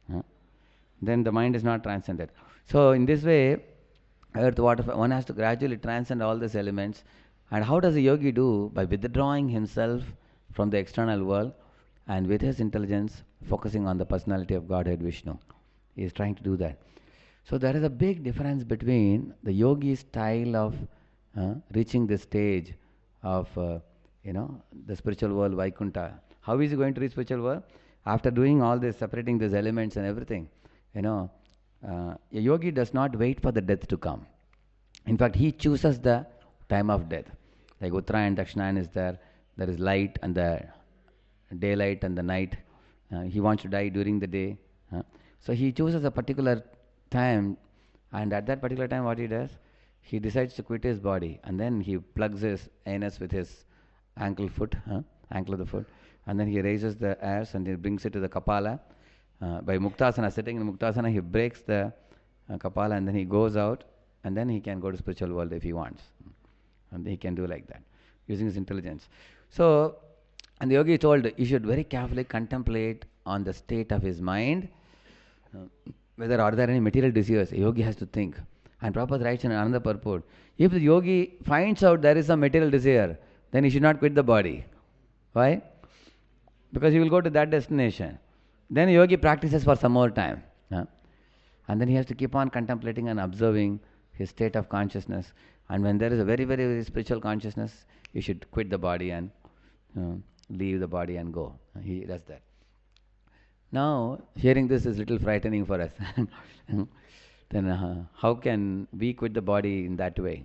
Then the mind is not transcended. So in this way, earth, water, one has to gradually transcend all these elements. And how does a yogi do? By withdrawing himself from the external world and with his intelligence focusing on the personality of Godhead Vishnu. He is trying to do that. So there is a big difference between the yogi style of reaching the stage of the spiritual world, Vaikuntha. How is he going to reach spiritual world? After doing all this, separating these elements and everything, a yogi does not wait for the death to come. In fact, he chooses the time of death. Like Uttarayan and Dakshinayana is there. There is light and the daylight and the night. He wants to die during the day. So he chooses a particular time, and at that particular time what he does, he decides to quit his body, and then he plugs his anus with his ankle of the foot, and then he raises the ass and he brings it to the Kapala. By Muktasana, sitting in Muktasana, he breaks the Kapala and then he goes out, and then he can go to spiritual world if he wants. And he can do like that, using his intelligence. So, and the yogi told he should very carefully contemplate on the state of his mind, whether are there any material desires. A yogi has to think. And Prabhupada writes in another purport, if the yogi finds out there is some material desire, then he should not quit the body. Why? Because he will go to that destination. Then the yogi practices for some more time. And then he has to keep on contemplating and observing his state of consciousness. And when there is a very, very, very spiritual consciousness, he should quit the body and leave the body and go. He does that. Now, hearing this is little frightening for us. Then how can we quit the body in that way?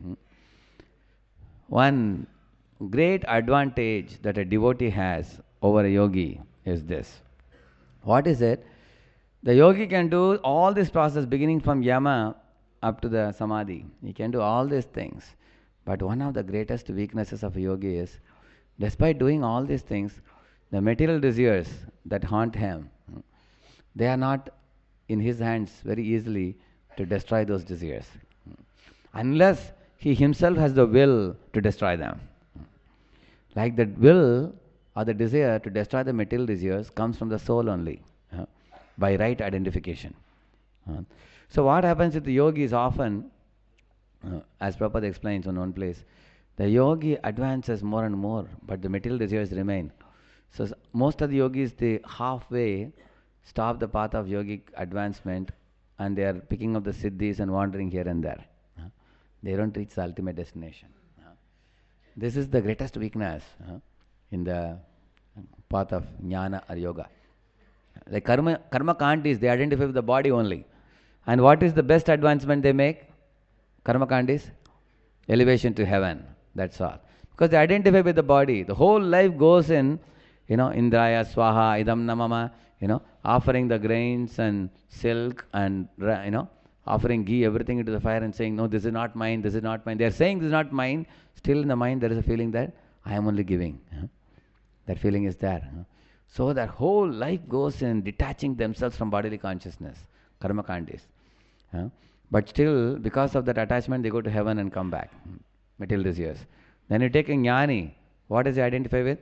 One great advantage that a devotee has over a yogi is this. What is it? The yogi can do all this process beginning from yama up to the samadhi. He can do all these things. But one of the greatest weaknesses of a yogi is, despite doing all these things, the material desires that haunt him, they are not in his hands very easily to destroy those desires. Unless he himself has the will to destroy them. Like the will or the desire to destroy the material desires comes from the soul only, by right identification. So what happens with the yogi is often, as Prabhupada explains on one place, the yogi advances more and more, but the material desires remain. So most of the yogis, they halfway stop the path of yogic advancement and they are picking up the siddhis and wandering here and there. They don't reach the ultimate destination. This is the greatest weakness in the path of jnana or yoga. The karma kandis, they identify with the body only. And what is the best advancement they make? Karma kandis? Elevation to heaven. That's all. Because they identify with the body. The whole life goes in, Indraya, Swaha, Idam Namama, offering the grains and silk and, offering ghee, everything into the fire and saying, no, this is not mine, this is not mine. They are saying this is not mine. Still in the mind there is a feeling that I am only giving. That feeling is there. So their whole life goes in detaching themselves from bodily consciousness. Karma kandis. But still, because of that attachment, they go to heaven and come back. Material desires. Then you take a jnani. What does he identify with?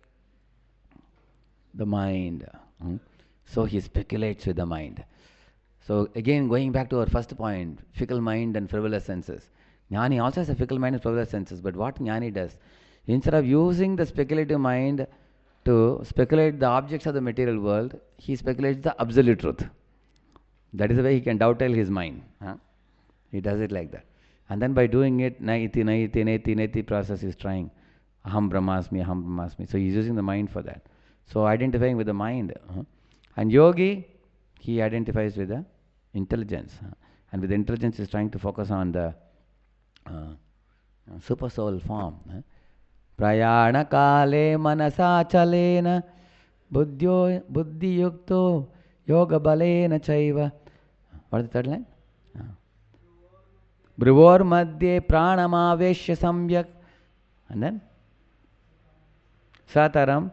The mind. So he speculates with the mind. So again, going back to our first point, fickle mind and frivolous senses. Jnani also has a fickle mind and frivolous senses, but what jnani does, instead of using the speculative mind to speculate the objects of the material world, he speculates the absolute truth. That is the way he can dovetail his mind. He does it like that. And then by doing it, naiti, naiti, neti, neti process is trying. Aham brahmasmi, aham brahmasmi. So he's using the mind for that. So identifying with the mind. And yogi, he identifies with the intelligence. And with intelligence, he's trying to focus on the super soul form. Prayana kale manasa chalena buddhi yukto yoga balena chaiva. What is the third line? Brivor madhye pranamaveshya samyak. And then? Sataram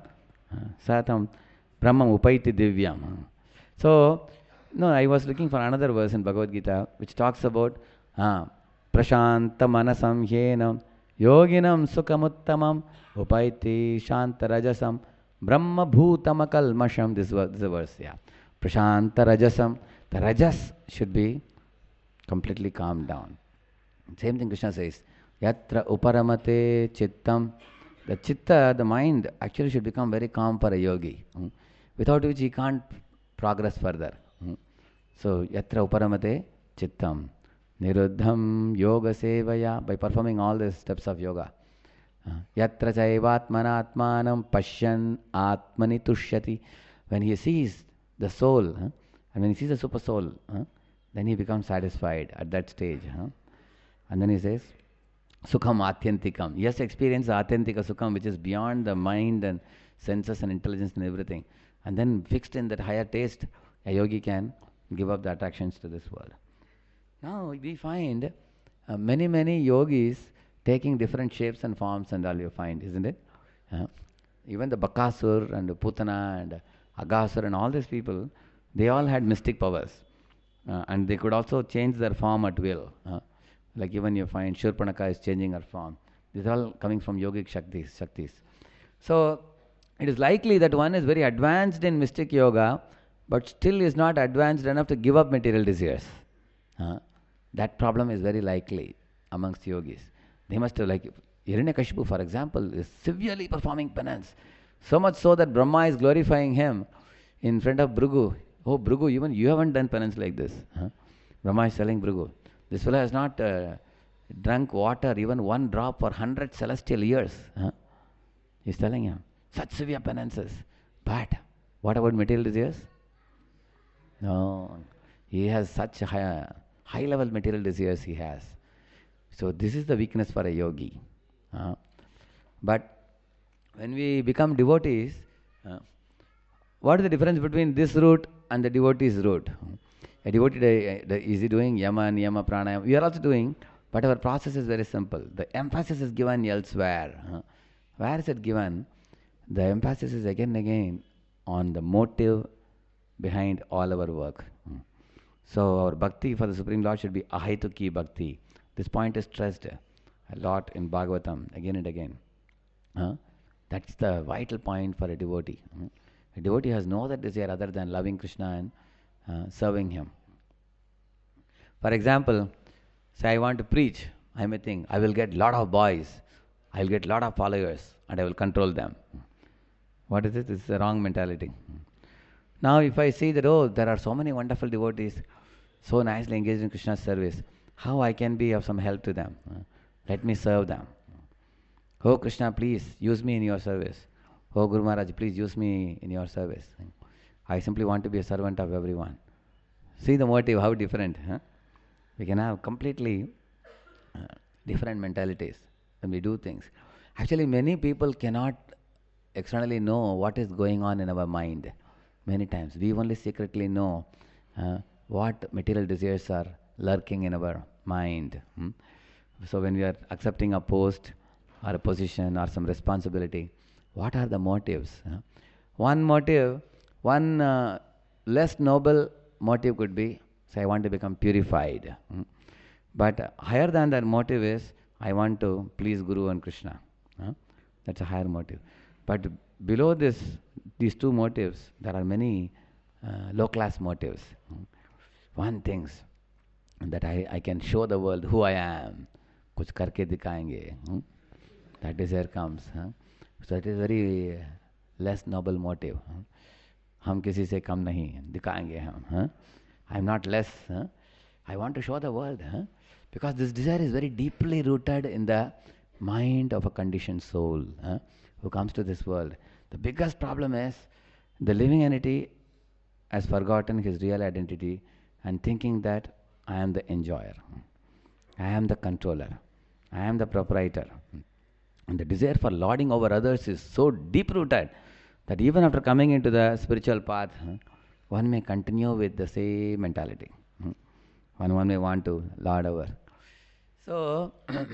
Brahmam upaiti divyam. So, no, I was looking for another verse in Bhagavad Gita which talks about prashanta manasam hyenam yoginam sukhamuttamam upaiti shanta rajasam brahma bhutama kalmasham. This is the verse, yeah. Prashanta rajasam. The rajas should be completely calmed down. Same thing Krishna says. Yatra uparamate chittam. The chitta, the mind, actually should become very calm for a yogi, without which he can't progress further. So, yatra uparamate chittam. Niruddham yoga sevaya. By performing all the steps of yoga. Yatra chaivatmanatmanam pashyan atmani tushyati. When he sees the soul, and when he sees the super soul, then he becomes satisfied at that stage. And then he says, Sukham Atyantikam. He has to experience the Atyantika Sukham, which is beyond the mind and senses and intelligence and everything. And then fixed in that higher taste, a yogi can give up the attractions to this world. Now we find many yogis taking different shapes and forms and all you find, isn't it? Even the Bakasur and the Putana and Aghasur and all these people, they all had mystic powers. And they could also change their form at will. Like even you find Shurpanaka is changing her form. These are all coming from yogic shaktis. So it is likely that one is very advanced in mystic yoga, but still is not advanced enough to give up material desires. That problem is very likely amongst yogis. They must have, like Hiranyakashipu, for example, is severely performing penance. So much so that Brahma is glorifying him in front of Bhrigu. Oh, Bhrigu, even you haven't done penance like this. Brahma is telling Bhrigu, this fellow has not drunk water, even one drop, for 100 celestial years. He's telling him, such severe penances. But what about material desires? No, he has such a high level material desires he has. So this is the weakness for a yogi. Uh, but when we become devotees, uh, what is the difference between this route and the devotee's route? A devotee is he doing yama, niyama, pranayama? We are also doing, but our process is very simple. The emphasis is given elsewhere. Where is it given? The emphasis is again and again on the motive behind all our work. So our bhakti for the Supreme Lord should be ahaituki bhakti. This point is stressed a lot in Bhagavatam again and again. That's the vital point for a devotee. A devotee has no other desire other than loving Krishna and serving Him. For example, say I want to preach, I may think I will get lot of boys, I will get lot of followers, and I will control them. What is it? It's the wrong mentality. Now, if I see that, oh, there are so many wonderful devotees, so nicely engaged in Krishna's service, how I can be of some help to them? Let me serve them. Oh Krishna, please use me in your service. Oh Guru Maharaj, please use me in your service. I simply want to be a servant of everyone. See the motive, how different. We can have completely different mentalities when we do things. Actually, many people cannot externally know what is going on in our mind. Many times we only secretly know what material desires are lurking in our mind. So when we are accepting a post or a position or some responsibility, what are the motives? One motive, one less noble motive could be, say, I want to become purified. But higher than that motive is, I want to please Guru and Krishna. That's a higher motive. But below these two motives, there are many low-class motives. One thinks that I can show the world who I am. Kuch karke dikhayenge. That desire comes. So it is very less noble motive. हम किसी से कम नहीं दिखाएंगे हम. I am not less. I want to show the world. Because this desire is very deeply rooted in the mind of a conditioned soul who comes to this world. The biggest problem is the living entity has forgotten his real identity and thinking that I am the enjoyer, I am the controller, I am the proprietor. And the desire for lording over others is so deep rooted that even after coming into the spiritual path, one may continue with the same mentality. One may want to lord over. So,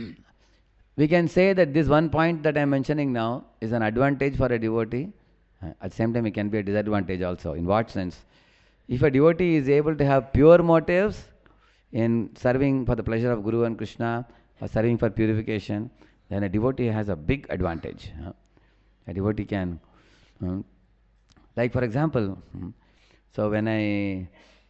we can say that this one point that I am mentioning now is an advantage for a devotee. At the same time, it can be a disadvantage also. In what sense? If a devotee is able to have pure motives in serving for the pleasure of Guru and Krishna or serving for purification, then a devotee has a big advantage. A devotee can, like for example, so when I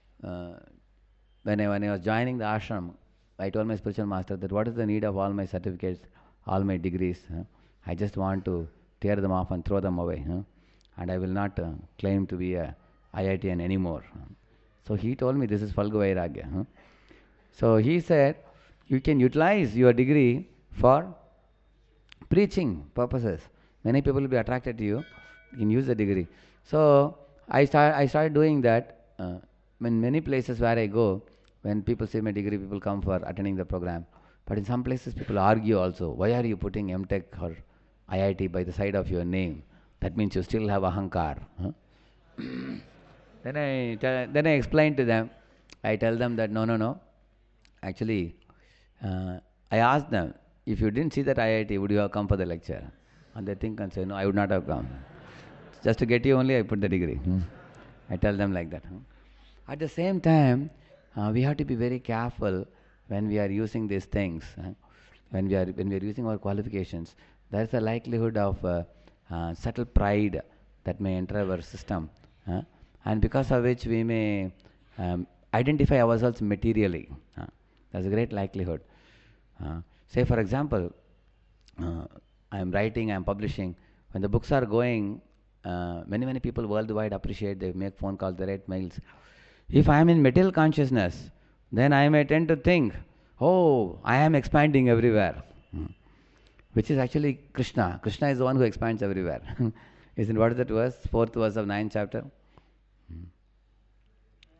was joining the ashram, I told my spiritual master that what is the need of all my certificates, all my degrees? I just want to tear them off and throw them away. And I will not claim to be a IITian anymore. So he told me this is Falgu Vairagya. So he said, you can utilize your degree for preaching purposes. Many people will be attracted to you. You can use the degree. So I started doing that. In many places where I go, when people see my degree, people come for attending the program. But in some places, people argue also. Why are you putting MTech or IIT by the side of your name? That means you still have ahankar. Then I explain to them. I tell them that no. Actually, I asked them, if you didn't see that IIT, would you have come for the lecture? And they think and say, no, I would not have come. Just to get you only, I put the degree. I tell them like that. At the same time, we have to be very careful when we are using these things. When we are using our qualifications, there is a likelihood of subtle pride that may enter our system, and because of which we may identify ourselves materially. There's a great likelihood. Say for example, I am writing, I am publishing. When the books are going, many people worldwide appreciate. They make phone calls, they write mails. If I am in material consciousness, then I may tend to think, oh, I am expanding everywhere, which is actually Krishna. Krishna is the one who expands everywhere. Isn't what is that verse? 4th verse of 9th chapter.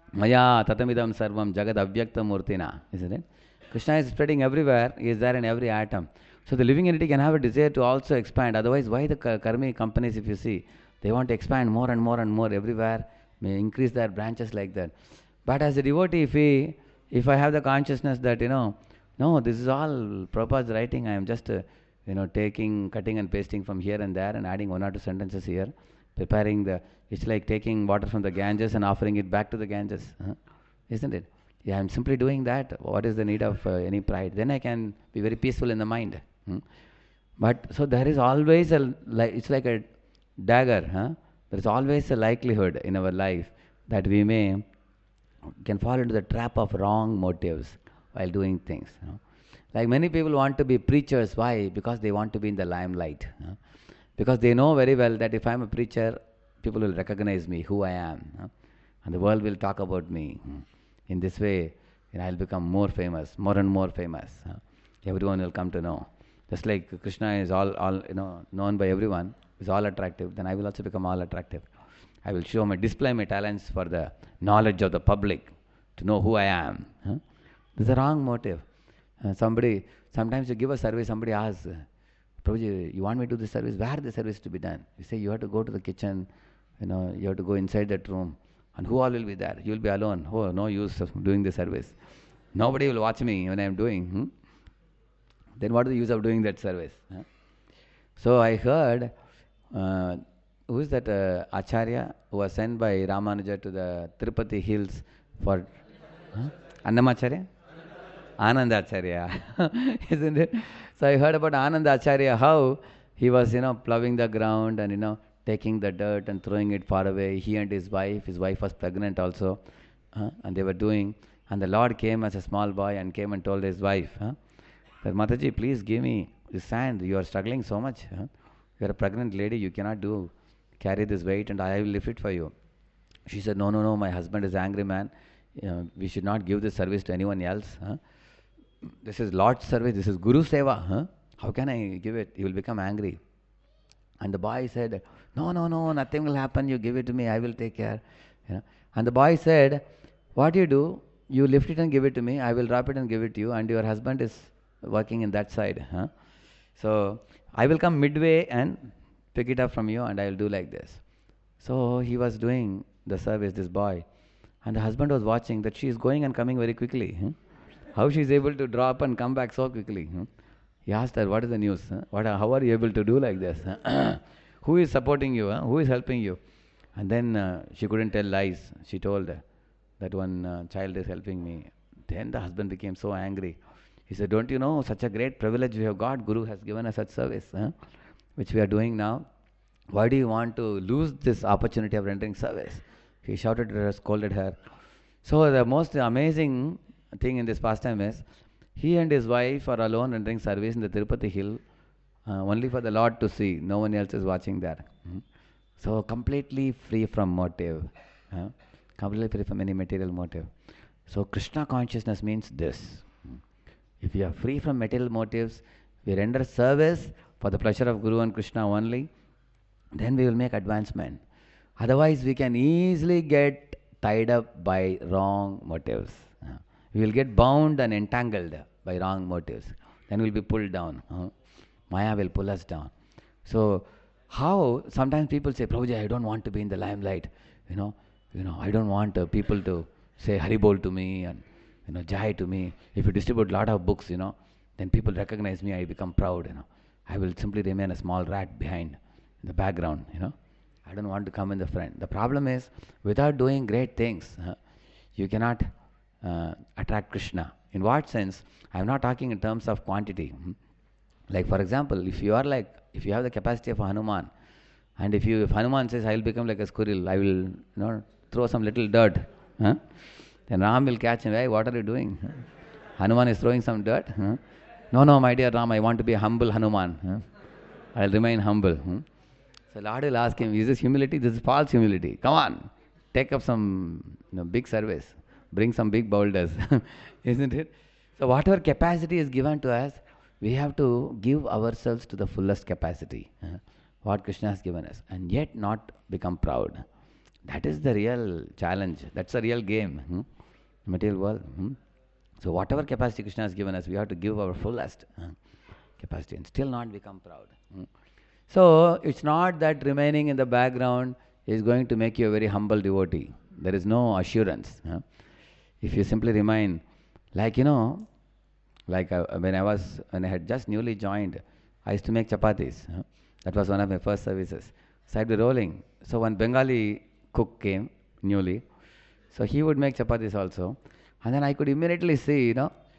Maya tatamidam sarvam jagad avyakta murtina. Isn't it? Krishna is spreading everywhere. He is there in every atom. So the living entity can have a desire to also expand. Otherwise, why the karmic companies, if you see, they want to expand more and more and more everywhere, may increase their branches like that. But as a devotee, if I have the consciousness that, no, this is all Prabhupada's writing, I am just, taking, cutting and pasting from here and there and adding one or two sentences here, preparing it's like taking water from the Ganges and offering it back to the Ganges, isn't it? Yeah, I'm simply doing that. What is the need of any pride? Then I can be very peaceful in the mind. But so there is always it's like a dagger. There is always a likelihood in our life that we can fall into the trap of wrong motives while doing things. Like many people want to be preachers. Why? Because they want to be in the limelight. Because they know very well that if I'm a preacher, people will recognize me, who I am, and the world will talk about me. In this way, I'll become more famous, more and more famous. Everyone will come to know. Just like Krishna is all known by everyone, is all attractive, then I will also become all attractive. I will display my talents for the knowledge of the public, to know who I am. This is a wrong motive. Sometimes you give a service, somebody asks, Prabhuji, you want me to do this service? Where the service to be done? You say you have to go to the kitchen, you have to go inside that room. And who all will be there? You will be alone. Oh, no use of doing the service. Nobody will watch me when I am doing. Then what is the use of doing that service? So I heard, who is that Acharya who was sent by Ramanuja to the Tirupati hills for Annamacharya? Anandacharya, isn't it? So I heard about Anandacharya, how he was, plowing the ground and, taking the dirt and throwing it far away. He and his wife was pregnant also, and they were doing, and the Lord came as a small boy and came and told his wife, that Mataji, please give me the sand. You are struggling so much. You are a pregnant lady. You cannot carry this weight, and I will lift it for you. She said, no, my husband is an angry man. We should not give this service to anyone else. This is Lord's service. This is Guru Seva. How can I give it? He will become angry. And the boy said, no, nothing will happen. You give it to me. I will take care. And the boy said, what do? You lift it and give it to me. I will drop it and give it to you. And your husband is working in that side. So I will come midway and pick it up from you, and I will do like this. So he was doing the service, this boy. And the husband was watching that she is going and coming very quickly. How she is able to drop and come back so quickly. He asked her, what is the news? How are you able to do like this? Who is supporting you? Who is helping you? And then she couldn't tell lies. She told that one child is helping me. Then the husband became so angry. He said, don't you know, such a great privilege we have got. Guru has given us such service, which we are doing now. Why do you want to lose this opportunity of rendering service? He shouted at her, scolded her. So the most amazing thing in this pastime is, he and his wife are alone rendering service in the Tirupati hill, only for the Lord to see. No one else is watching there. So completely free from motive. Completely free from any material motive. So Krishna consciousness means this. If we are free from material motives, we render service for the pleasure of Guru and Krishna only, then we will make advancement. Otherwise, we can easily get tied up by wrong motives. We will get bound and entangled by wrong motives. Then we will be pulled down. Maya will pull us down. So, how sometimes people say, Prabhuji, I don't want to be in the limelight. I don't want people to say Haribol to me and Jai to me. If you distribute a lot of books, then people recognize me. I become proud. I will simply remain a small rat behind in the background. I don't want to come in the front. The problem is, without doing great things, you cannot attract Krishna. In what sense? I am not talking in terms of quantity. Like for example, if you have the capacity of Hanuman, and if Hanuman says, I will become like a squirrel, I will throw some little dirt, then Ram will catch him. Hey, what are you doing? Hanuman is throwing some dirt. No, my dear Ram, I want to be a humble Hanuman. I will remain humble. So Lord will ask him, is this humility? This is false humility. Come on, take up some big service. Bring some big boulders. Isn't it? So whatever capacity is given to us, we have to give ourselves to the fullest capacity. What Krishna has given us. And yet not become proud. That is the real challenge. That's the real game. Material world. So whatever capacity Krishna has given us, we have to give our fullest capacity and still not become proud. So it's not that remaining in the background is going to make you a very humble devotee. There is no assurance. If you simply remain, like when I had just newly joined, I used to make chapatis. That was one of my first services. So I'd be rolling. So one Bengali cook came newly. So he would make chapatis also. And then I could immediately see,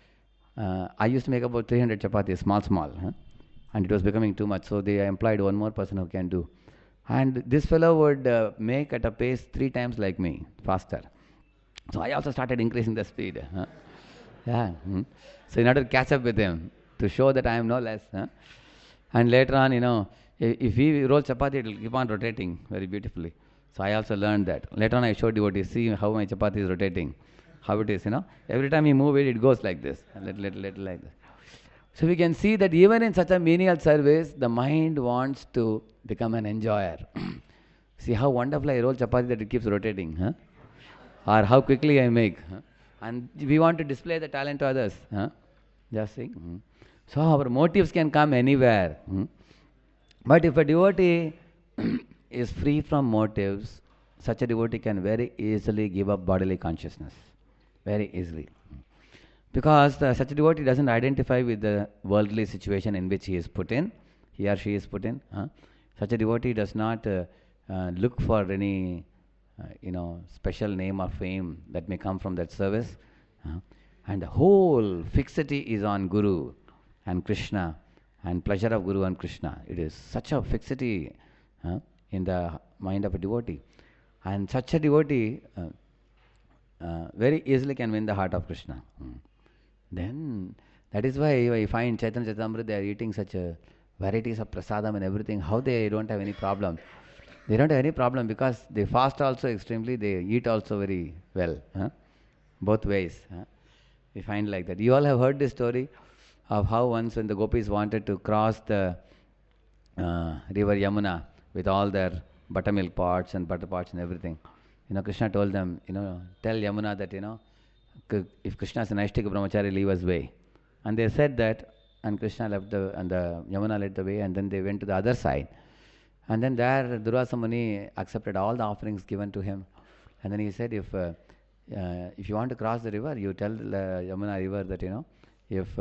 I used to make about 300 chapatis, small. And it was becoming too much. So they employed one more person who can do. And this fellow would make at a pace 3 times like me, faster. So I also started increasing the speed. Yeah. So in order to catch up with him, to show that I am no less. And later on, if we roll chapati, it will keep on rotating very beautifully. So I also learned that. Later on, I showed devotees, see how my chapati is rotating, how it is, Every time you move it, it goes like this, a little like this. So we can see that even in such a menial service, the mind wants to become an enjoyer. See how wonderfully I roll chapati that it keeps rotating, or how quickly I make. And we want to display the talent to others. Just see. So our motives can come anywhere. But if a devotee is free from motives, such a devotee can very easily give up bodily consciousness. Very easily. Because such a devotee doesn't identify with the worldly situation in which he is put in, he or she is put in. Such a devotee does not look for any special name or fame that may come from that service. And the whole fixity is on Guru and Krishna and pleasure of Guru and Krishna. It is such a fixity in the mind of a devotee. And such a devotee very easily can win the heart of Krishna. Then that is why I find Chaitanya Charitamrita, they are eating such varieties of prasadam and everything. How they don't have any problem? They don't have any problem because they fast also extremely, they eat also very well. Both ways. We find like that. You all have heard this story of how once when the gopis wanted to cross the river Yamuna with all their buttermilk pots and butter pots and everything. Krishna told them, tell Yamuna that, if Krishna is an Aishtika Brahmachari, leave us way. And they said that, and Krishna left and the Yamuna led the way, and then they went to the other side. And then there, Durvasa Muni accepted all the offerings given to him. And then he said, if you want to cross the river, you tell the Yamuna river that, if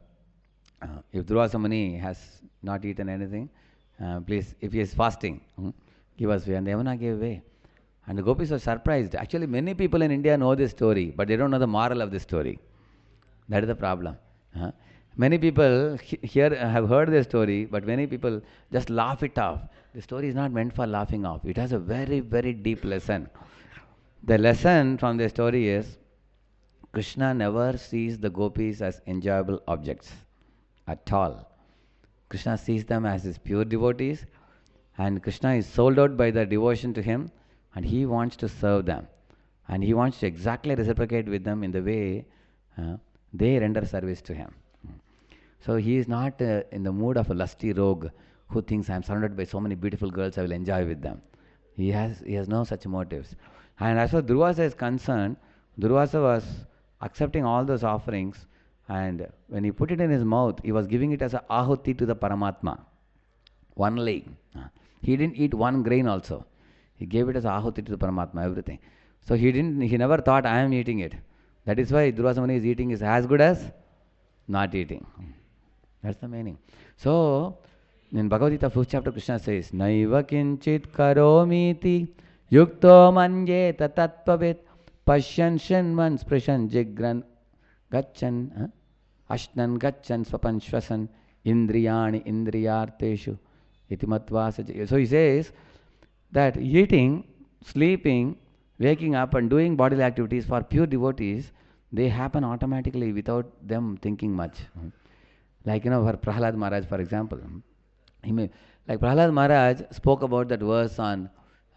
Durvasa Muni has not eaten anything, please, if he is fasting, give us way. And the Yamuna gave way. And the gopis were surprised. Actually, many people in India know this story, but they don't know the moral of this story. That is the problem. Many people here have heard this story, but many people just laugh it off. The story is not meant for laughing off. It has a very, very deep lesson. The lesson from the story is, Krishna never sees the gopis as enjoyable objects at all. Krishna sees them as his pure devotees, and Krishna is sold out by their devotion to him, and he wants to serve them. And he wants to exactly reciprocate with them in the way they render service to him. So he is not in the mood of a lusty rogue who thinks, I am surrounded by so many beautiful girls, I will enjoy with them. He has no such motives. And as far as Durvasa is concerned, Durvasa was accepting all those offerings, and when he put it in his mouth, he was giving it as an ahuti to the Paramatma. One leg. He didn't eat one grain also. He gave it as ahuti to the Paramatma, everything. So he never thought, I am eating it. That is why Durvasa Muni is eating is as good as not eating. That's the meaning. So, in Bhagavad Gita, 5th chapter, Krishna says, Naiva kinchit karomiti yukto manjeta tattvavit pashyan shanman sprishan jigran gachan ashnan gachan swapan shvasan indriyani indriyarteshu itimatvasa. So he says that eating, sleeping, waking up and doing bodily activities for pure devotees, they happen automatically without them thinking much. Like, for Prahlad Maharaj, for example. Like Prahlad Maharaj spoke about that verse on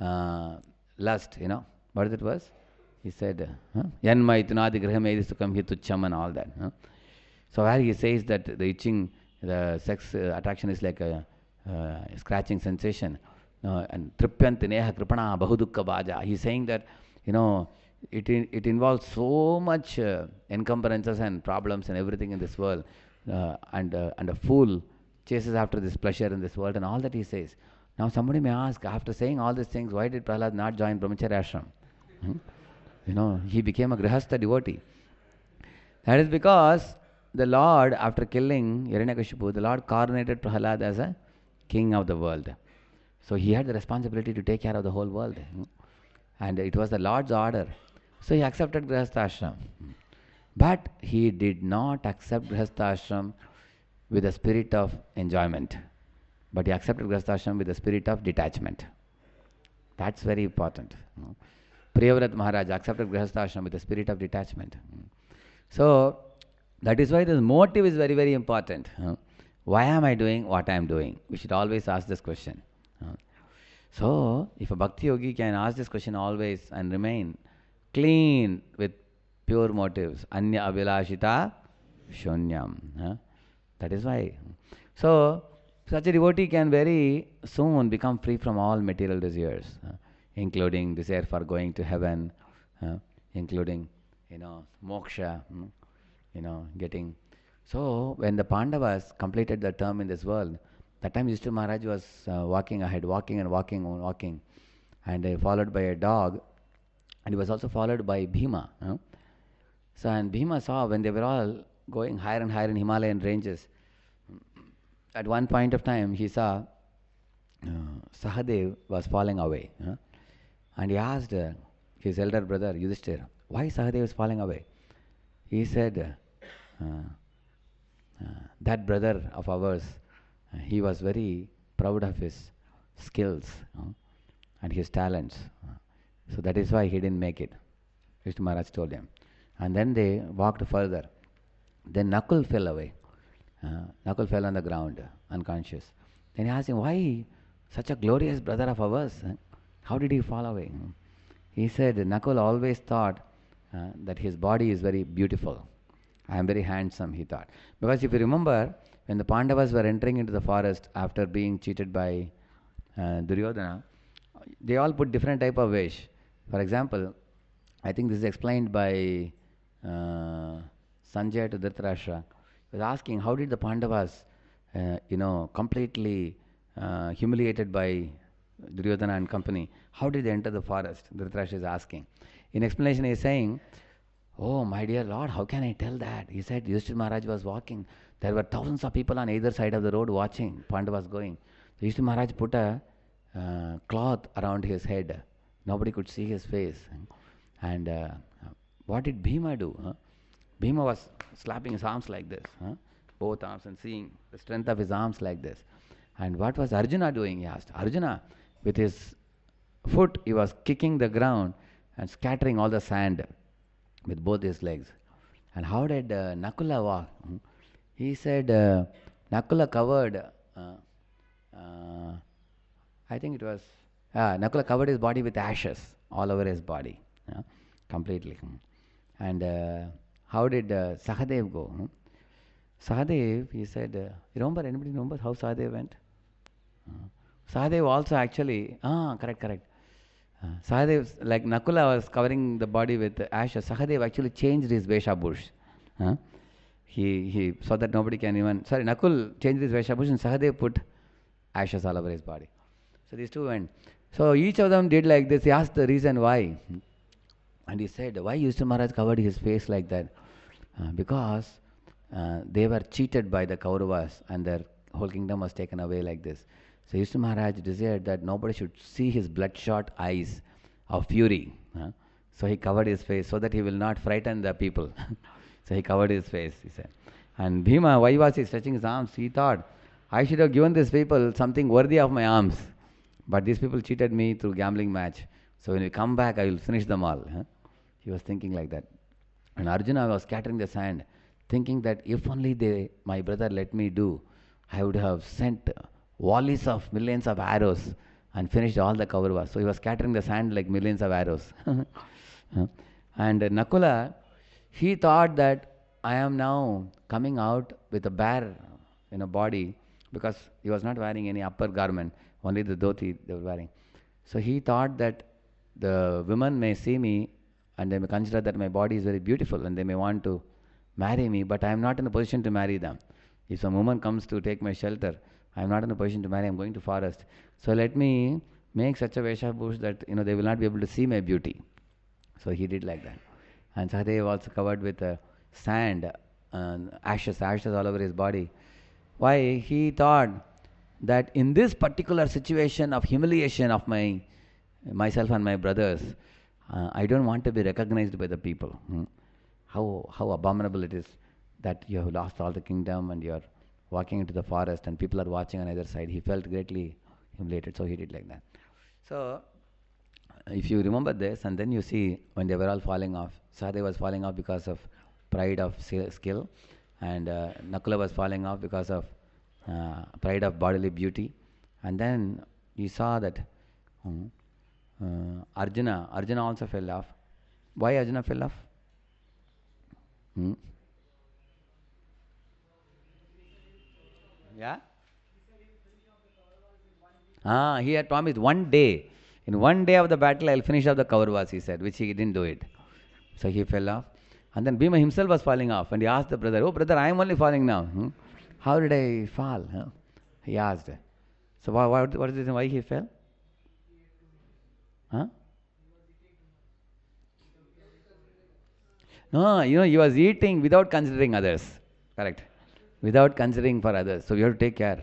lust, What is that verse? He said, Yanma itunadi graham sukam hitucham and all that. So where he says that the itching, the sex attraction is like a scratching sensation. and Tripyanti Neha Kripana Bahudukka Bhaja. He's saying that, it involves so much encumbrances and problems and everything in this world, and a fool chases after this pleasure in this world, and all that he says. Now somebody may ask, after saying all these things, why did Prahlad not join Brahmacharya ashram? He became a Grihastha devotee. That is because the Lord, after killing Hiranyakashipu, the Lord coronated Prahlad as a king of the world. So he had the responsibility to take care of the whole world. And it was the Lord's order. So he accepted Grihastha ashram. But he did not accept Grihastha ashram with a spirit of enjoyment. But he accepted Grihastha ashram with a spirit of detachment. That's very important. Priyavrat Maharaj accepted Grihastha ashram with a spirit of detachment. So that is why this motive is very, very important. Why am I doing what I am doing? We should always ask this question. So, if a Bhakti Yogi can ask this question always and remain clean with pure motives, Anya Abhilashita Shunyam. That is why. So, such a devotee can very soon become free from all material desires, including desire for going to heaven, including, moksha, getting. So, when the Pandavas completed their term in this world, that time Yudhishthira Maharaj was walking ahead, walking, and followed by a dog, and he was also followed by Bhima. So, and Bhima saw when they were all going higher and higher in Himalayan ranges, at one point of time he saw Sahadev was falling away. And he asked his elder brother Yudhishthira, why Sahadev is falling away? He said, that brother of ours, he was very proud of his skills and his talents. So that is why he didn't make it. Yudhishthira Maharaj told him. And then they walked further. Then Nakul fell away. Nakul fell on the ground, unconscious. Then he asked him, why such a glorious brother of ours? How did he fall away? He said, Nakul always thought that his body is very beautiful. I am very handsome, he thought. Because if you remember, when the Pandavas were entering into the forest after being cheated by Duryodhana, they all put different type of vesh. For example, I think this is explained by Sanjay to Dhritarashtra. He was asking, how did the Pandavas, completely humiliated by Duryodhana and company, how did they enter the forest? Dhritarashtra is asking. In explanation, he is saying, oh, my dear Lord, how can I tell that? He said, Yudhishthira Maharaj was walking. There were thousands of people on either side of the road watching Pandavas going. So Yudhishthira Maharaj put a cloth around his head. Nobody could see his face. And what did Bhima do? Bhima was slapping his arms like this, both arms, and seeing the strength of his arms like this. And what was Arjuna doing? He asked. Arjuna, with his foot, he was kicking the ground and scattering all the sand with both his legs. And how did Nakula walk? He said Nakula covered, I think it was, Nakula covered his body with ashes all over his body, completely. And how did Sahadev go? Sahadev, he said, anybody remembers how Sahadev went? Sahadev also actually, correct. Sahadev, like Nakula was covering the body with ashes, Sahadev actually changed his Veshabhush. He saw that nobody can even, Nakul changed his Veshabhush and Sahadev put ashes all over his body. So these two went. So each of them did like this. He asked the reason why. And he said, why Yudhishthira Maharaj covered his face like that? Because they were cheated by the Kauravas and their whole kingdom was taken away like this. So Yudhishthira Maharaj desired that nobody should see his bloodshot eyes of fury. So he covered his face so that he will not frighten the people. So he covered his face, he said. And Bhima, why was he stretching his arms? He thought, I should have given these people something worthy of my arms. But these people cheated me through gambling match. So when we come back, I will finish them all. He was thinking like that. And Arjuna was scattering the sand, thinking that if only my brother let me do, I would have sent volleys of millions of arrows and finished all the Kauravas. So he was scattering the sand like millions of arrows. And Nakula, he thought that I am now coming out with a bare body, because he was not wearing any upper garment. only the dhoti they were wearing. So he thought that the women may see me and they may consider that my body is very beautiful and they may want to marry me, but I am not in a position to marry them. If some woman comes to take my shelter, I am not in a position to marry, I am going to forest. So let me make such a Veshabhush that they will not be able to see my beauty. So he did like that. And Sahadeva also covered with sand and ashes all over his body. Why? He thought that in this particular situation of humiliation of myself and my brothers, I don't want to be recognized by the people. How abominable it is that you have lost all the kingdom and you are walking into the forest and people are watching on either side. He felt greatly humiliated, so he did like that. So if you remember this, and then you see when they were all falling off, Sahadeva was falling off because of pride of skill, and Nakula was falling off because of pride of bodily beauty. And then you saw that Arjuna also fell off. Why Arjuna fell off? Yeah? He had promised one day. In one day of the battle, I'll finish off the Kauravas, he said, which he didn't do it. So he fell off. And then Bhima himself was falling off. And he asked the brother, "Oh, brother, I am only falling now. How did I fall?" He asked. So what is the reason why he fell? Huh? No, he was eating without considering others. Correct. Without considering for others. So we have to take care.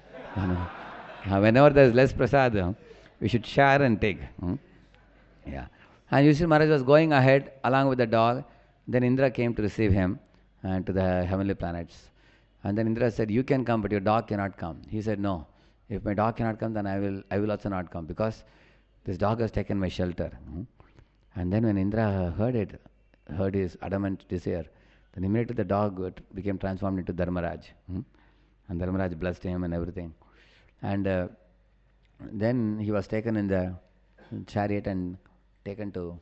Whenever there is less prasad, we should share and take. Yeah. And Yudhishthira Maharaj was going ahead along with the dog. Then Indra came to receive him to the heavenly planets. And then Indra said, "You can come, but your dog cannot come." He said, "No. If my dog cannot come, then I will also not come, because this dog has taken my shelter." And then when Indra heard his adamant desire, then immediately the dog became transformed into Dharmaraj. And Dharmaraj blessed him and everything. And then he was taken in the chariot and taken to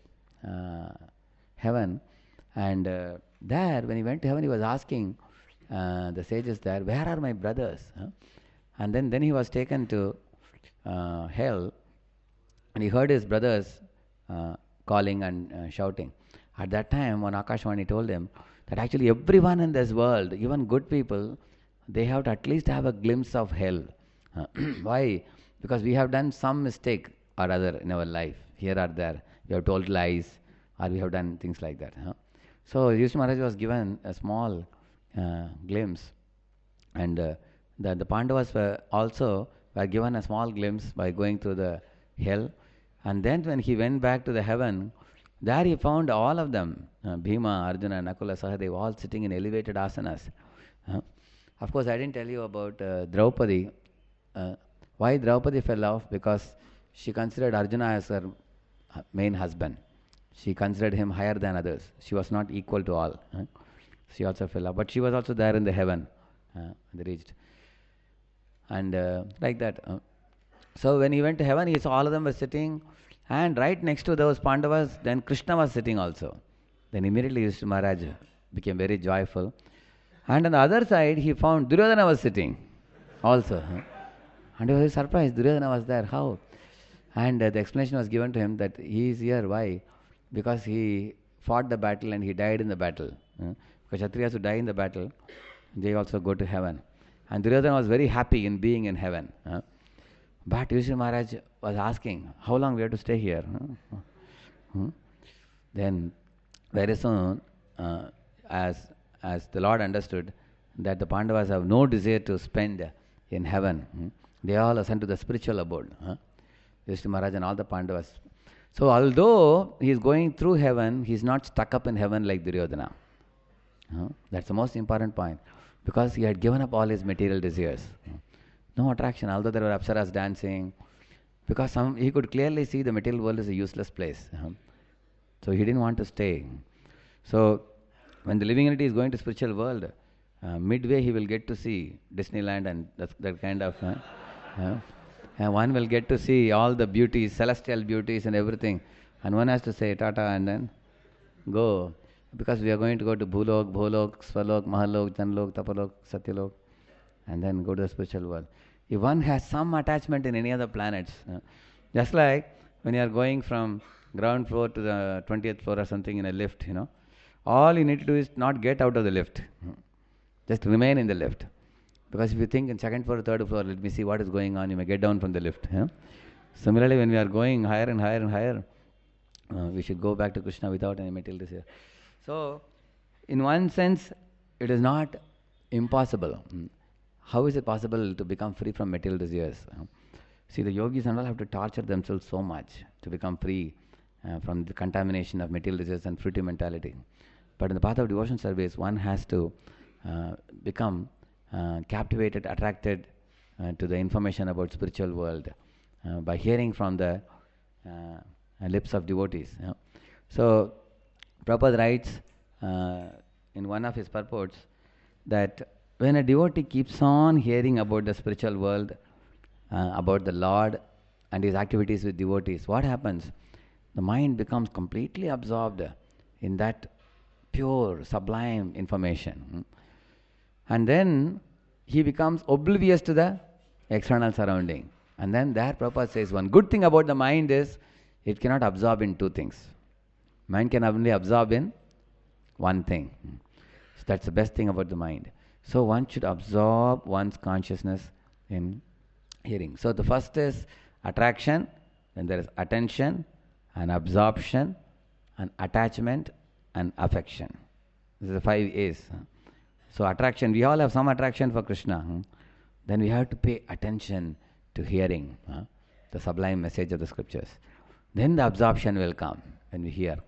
heaven. And there, when he went to heaven, he was asking the sages there, "Where are my brothers?" And then he was taken to hell, and he heard his brothers calling and shouting. At that time, on Akashvani told him that actually everyone in this world, even good people, they have to at least have a glimpse of hell. Why? Because we have done some mistake or other in our life, here or there. We have told lies, or we have done things like that. So Yudhishthira Maharaj was given a small glimpse, and the Pandavas were given a small glimpse by going through the hell. And then when he went back to the heaven, there he found all of them, Bhima, Arjuna, Nakula, Sahadeva, all sitting in elevated asanas. Of course, I didn't tell you about Draupadi. Why Draupadi fell off? Because she considered Arjuna as her main husband. She considered him higher than others. She was not equal to all. She also fell off. But she was also there in the heaven. They reached. And like that. So when he went to heaven, he saw all of them were sitting. And right next to those Pandavas, then Krishna was sitting also. Then immediately Yudhishthira Maharaj became very joyful. And on the other side, he found Duryodhana was sitting also. And he was surprised. Duryodhana was there. How? And the explanation was given to him that he is here. Why? Because he fought the battle and he died in the battle. Because Kshatriyas who die in the battle, they also go to heaven. And Duryodhana was very happy in being in heaven. But Yudhishthira Maharaj was asking, how long we have to stay here? Then very soon, as the Lord understood that the Pandavas have no desire to spend in heaven, they all ascend to the spiritual abode. Yudhishthira Maharaj and all the Pandavas. So although he is going through heaven, he is not stuck up in heaven like Duryodhana. That's the most important point. Because he had given up all his material desires. No attraction, although there were apsaras dancing. Because he could clearly see the material world is a useless place. So he didn't want to stay. So when the living entity is going to spiritual world, midway he will get to see Disneyland and that kind of... and one will get to see all the beauties, celestial beauties and everything. And one has to say Tata and then go. Because we are going to go to Bhulok, Svalok, Mahalok, Janlok, Tapalok, Satyalok, and then go to the spiritual world. if one has some attachment in any other planets, just like when you are going from ground floor to the 20th floor or something in a lift, all you need to do is not get out of the lift. Just remain in the lift. Because if you think in second floor, third floor, let me see what is going on, you may get down from the lift. Similarly, when we are going higher and higher and higher, we should go back to Krishna without any material desire. So, in one sense, it is not impossible. How is it possible to become free from material desires? See, the yogis and all have to torture themselves so much to become free from the contamination of material desires and fruitive mentality. But in the path of devotion service, one has to become captivated, attracted to the information about spiritual world by hearing from the lips of devotees. So, Prabhupada writes in one of his purports that when a devotee keeps on hearing about the spiritual world, about the Lord and his activities with devotees, what happens? The mind becomes completely absorbed in that pure, sublime information. And then he becomes oblivious to the external surrounding. And then there Prabhupada says, one good thing about the mind is it cannot absorb in two things. Mind can only absorb in one thing. So that's the best thing about the mind. So one should absorb one's consciousness in hearing. So the first is attraction, then there is attention and absorption and attachment and affection. This is the 5 A's. So attraction, we all have some attraction for Krishna. Then we have to pay attention to hearing the sublime message of the scriptures. Then the absorption will come when we hear.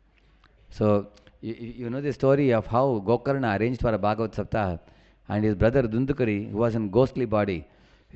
So you know the story of how Gokarna arranged for a Bhagavad Saptah, and his brother Dundukari, who was in ghostly body,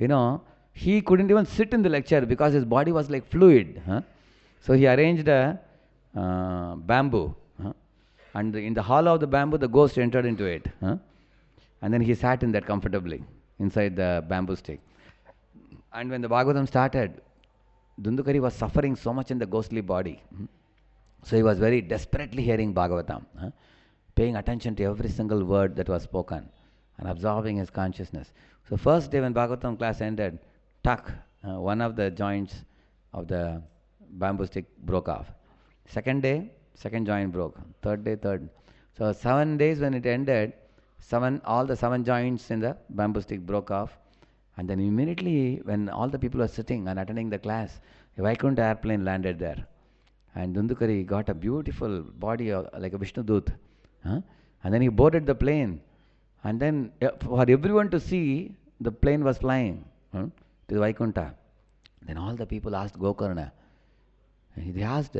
he couldn't even sit in the lecture because his body was like fluid. So he arranged a bamboo, and in the hollow of the bamboo, the ghost entered into it. And then he sat in that comfortably inside the bamboo stick. And when the Bhagavatam started, Dundukari was suffering so much in the ghostly body. So he was very desperately hearing Bhagavatam, paying attention to every single word that was spoken and absorbing his consciousness. So first day when Bhagavatam class ended, one of the joints of the bamboo stick broke off. Second day, second joint broke. Third day, third. So 7 days when it ended, all the 7 joints in the bamboo stick broke off. And then immediately when all the people were sitting and attending the class, a Vaikuntha airplane landed there. And Dundukari got a beautiful body like a Vishnu Dut. And then he boarded the plane. And then for everyone to see, the plane was flying to the Vaikuntha. Then all the people asked Gokarna. They asked,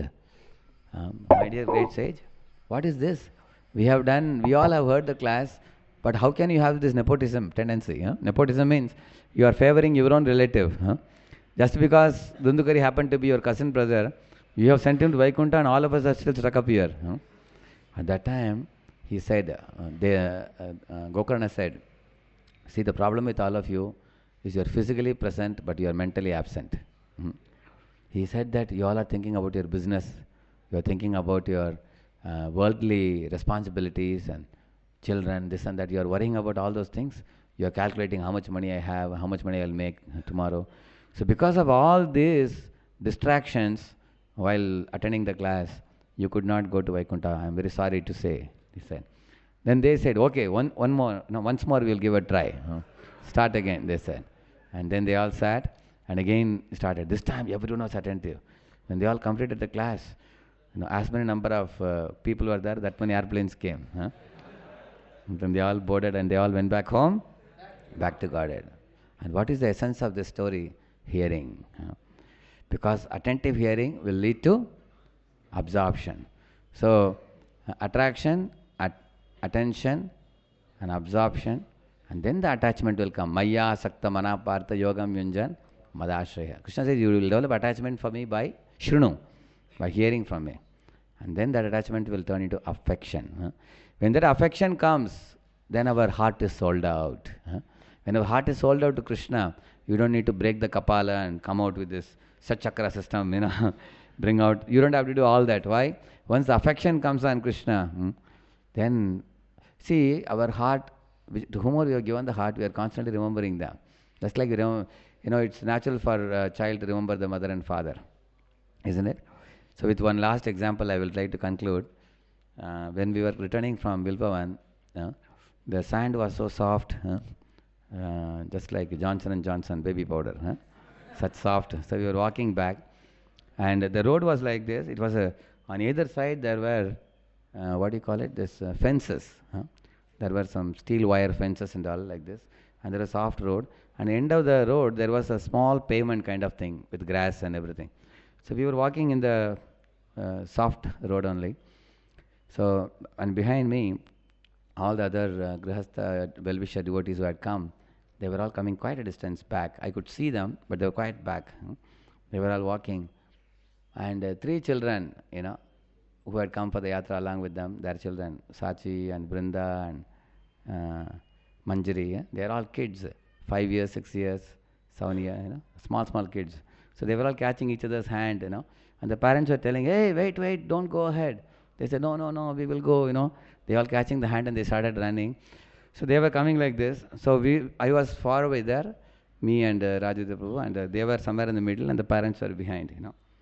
my dear great sage, what is this? We all have heard the class, but how can you have this nepotism tendency? Nepotism means you are favoring your own relative. Just because Dundukari happened to be your cousin brother, you have sent him to Vaikuntha and all of us are still stuck up here. At that time, he said, Gokarna said, see, the problem with all of you is you are physically present but you are mentally absent. He said that you all are thinking about your business, you are thinking about your worldly responsibilities and children, this and that. You are worrying about all those things. You are calculating how much money I have, how much money I will make tomorrow. So because of all these distractions while attending the class, you could not go to Vaikuntha. I am very sorry to say, he said. Then they said, okay, once more we will give a try. Start again, they said. And then they all sat and again started. This time everyone was attentive. When they all completed the class, as many number of people were there, that many airplanes came. Then they all boarded and they all went back home, back to Godhead. And what is the essence of this story? Hearing. Because attentive hearing will lead to absorption. So, attraction, attention and absorption, and then the attachment will come. Maya sakta mana partha yogam yunjan madashraya. Krishna says, you will develop attachment for me by shrunu, by hearing from me. And then that attachment will turn into affection. When that affection comes, then our heart is sold out. When our heart is sold out to Krishna, you don't need to break the Kapala and come out with this Satchakra system, bring out. You don't have to do all that. Why? Once the affection comes on Krishna, then see, our heart, to whom we have given the heart, we are constantly remembering them. Just like, it's natural for a child to remember the mother and father, isn't it? So with one last example, I will try to conclude. When we were returning from Bilbavan, the sand was so soft, just like Johnson and Johnson baby powder, such soft. So we were walking back, and the road was like this. It was on either side there were what do you call it? This fences. There were some steel wire fences and all like this, and there was a soft road. And the end of the road there was a small pavement kind of thing with grass and everything. So we were walking in the soft road only. So, and behind me, all the other Grihastha well-wisher devotees who had come, they were all coming quite a distance back. I could see them, but they were quite back. They were all walking. And three children, who had come for the yatra along with them, their children, Sachi and Brinda and Manjari, they are all kids, 5 years, 6 years, 7 years, small kids. So they were all catching each other's hand, and the parents were telling, hey, wait, don't go ahead. They said, no, we will go, They all catching the hand and they started running. So they were coming like this. So I was far away there, me and Rajendra Prabhu, and they were somewhere in the middle and the parents were behind,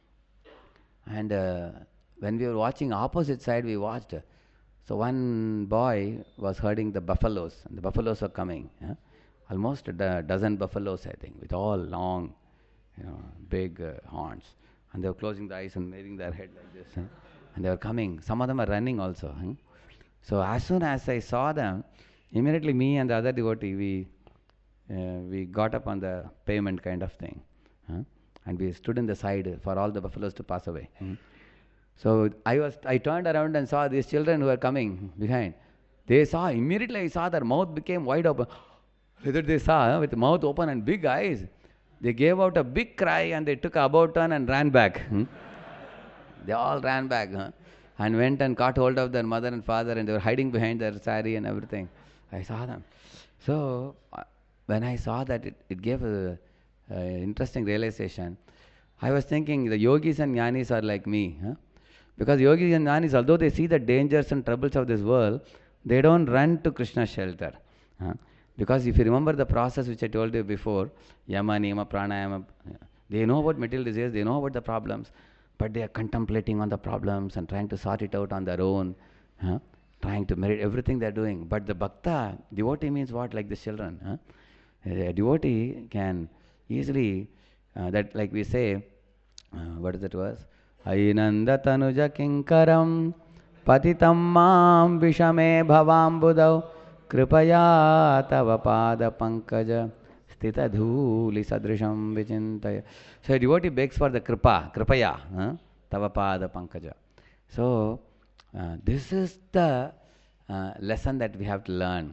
And when we were watching opposite side, we watched. So one boy was herding the buffaloes, and the buffaloes were coming. Almost a dozen buffaloes, I think, with all long, big horns. And they were closing the eyes and waving their head like this. And they were coming. Some of them are running also. So as soon as I saw them, immediately me and the other devotee, we got up on the pavement kind of thing. And we stood in the side for all the buffaloes to pass away. So I turned around and saw these children who were coming behind. Immediately I saw their mouth became wide open. Whether they saw with mouth open and big eyes, they gave out a big cry and they took a about turn and ran back. They all ran back and went and caught hold of their mother and father, and they were hiding behind their sari and everything. I saw them. So when I saw that, it gave a interesting realization. I was thinking the yogis and jnanis are like me. Because yogis and jnanis, although they see the dangers and troubles of this world, they don't run to Krishna's shelter. Because if you remember the process which I told you before, yama, niyama, pranayama, they know about material desires, they know about the problems, but they are contemplating on the problems and trying to sort it out on their own, trying to merit everything they are doing. But the bhakta, devotee means what? Like the children. A devotee can easily, that like we say, what is that verse? Ainanda tanuja kinkaram patitam mam vishame bhavam budau kripaya tava pada pankaja stita dhuli sadrisham vichintaya. So a devotee begs for the kripaya, tava pada pankaja. So this is the lesson that we have to learn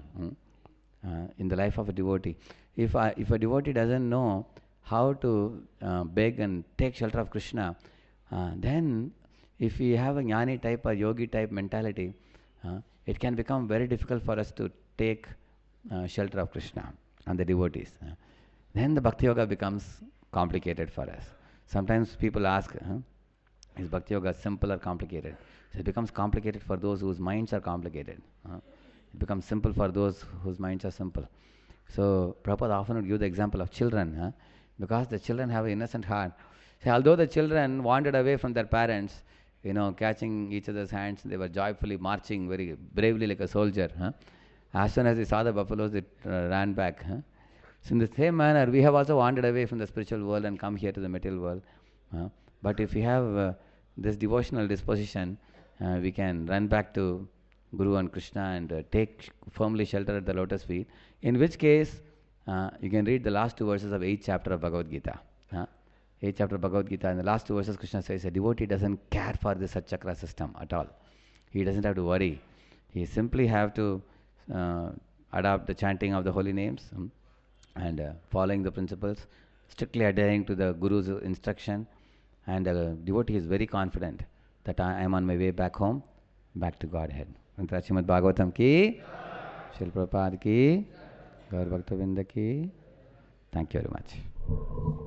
in the life of a devotee. If a devotee doesn't know how to beg and take shelter of Krishna, then if we have a jnani type or yogi type mentality, it can become very difficult for us to take shelter of Krishna and the devotees. Then the Bhakti Yoga becomes complicated for us. Sometimes people ask, is Bhakti Yoga simple or complicated? So it becomes complicated for those whose minds are complicated. It becomes simple for those whose minds are simple. So Prabhupada often would give the example of children, because the children have an innocent heart. So although the children wandered away from their parents, catching each other's hands, they were joyfully marching very bravely like a soldier. As soon as they saw the buffaloes, they ran back. So in the same manner, we have also wandered away from the spiritual world and come here to the material world. But if we have this devotional disposition, we can run back to Guru and Krishna and take firmly shelter at the lotus feet. In which case, you can read the last 2 verses of 8th chapter of Bhagavad Gita. 8th chapter of Bhagavad Gita, in the last 2 verses, Krishna says, a devotee doesn't care for the Satchakra system at all. He doesn't have to worry. He simply have to adopt the chanting of the holy names and following the principles, strictly adhering to the Guru's instruction, and the devotee is very confident that I am on my way back home, back to Godhead. Srimad Bhagavatam ki, Srila Prabhupada ki, Gaur Bhakta Vrinda ki. Thank you very much.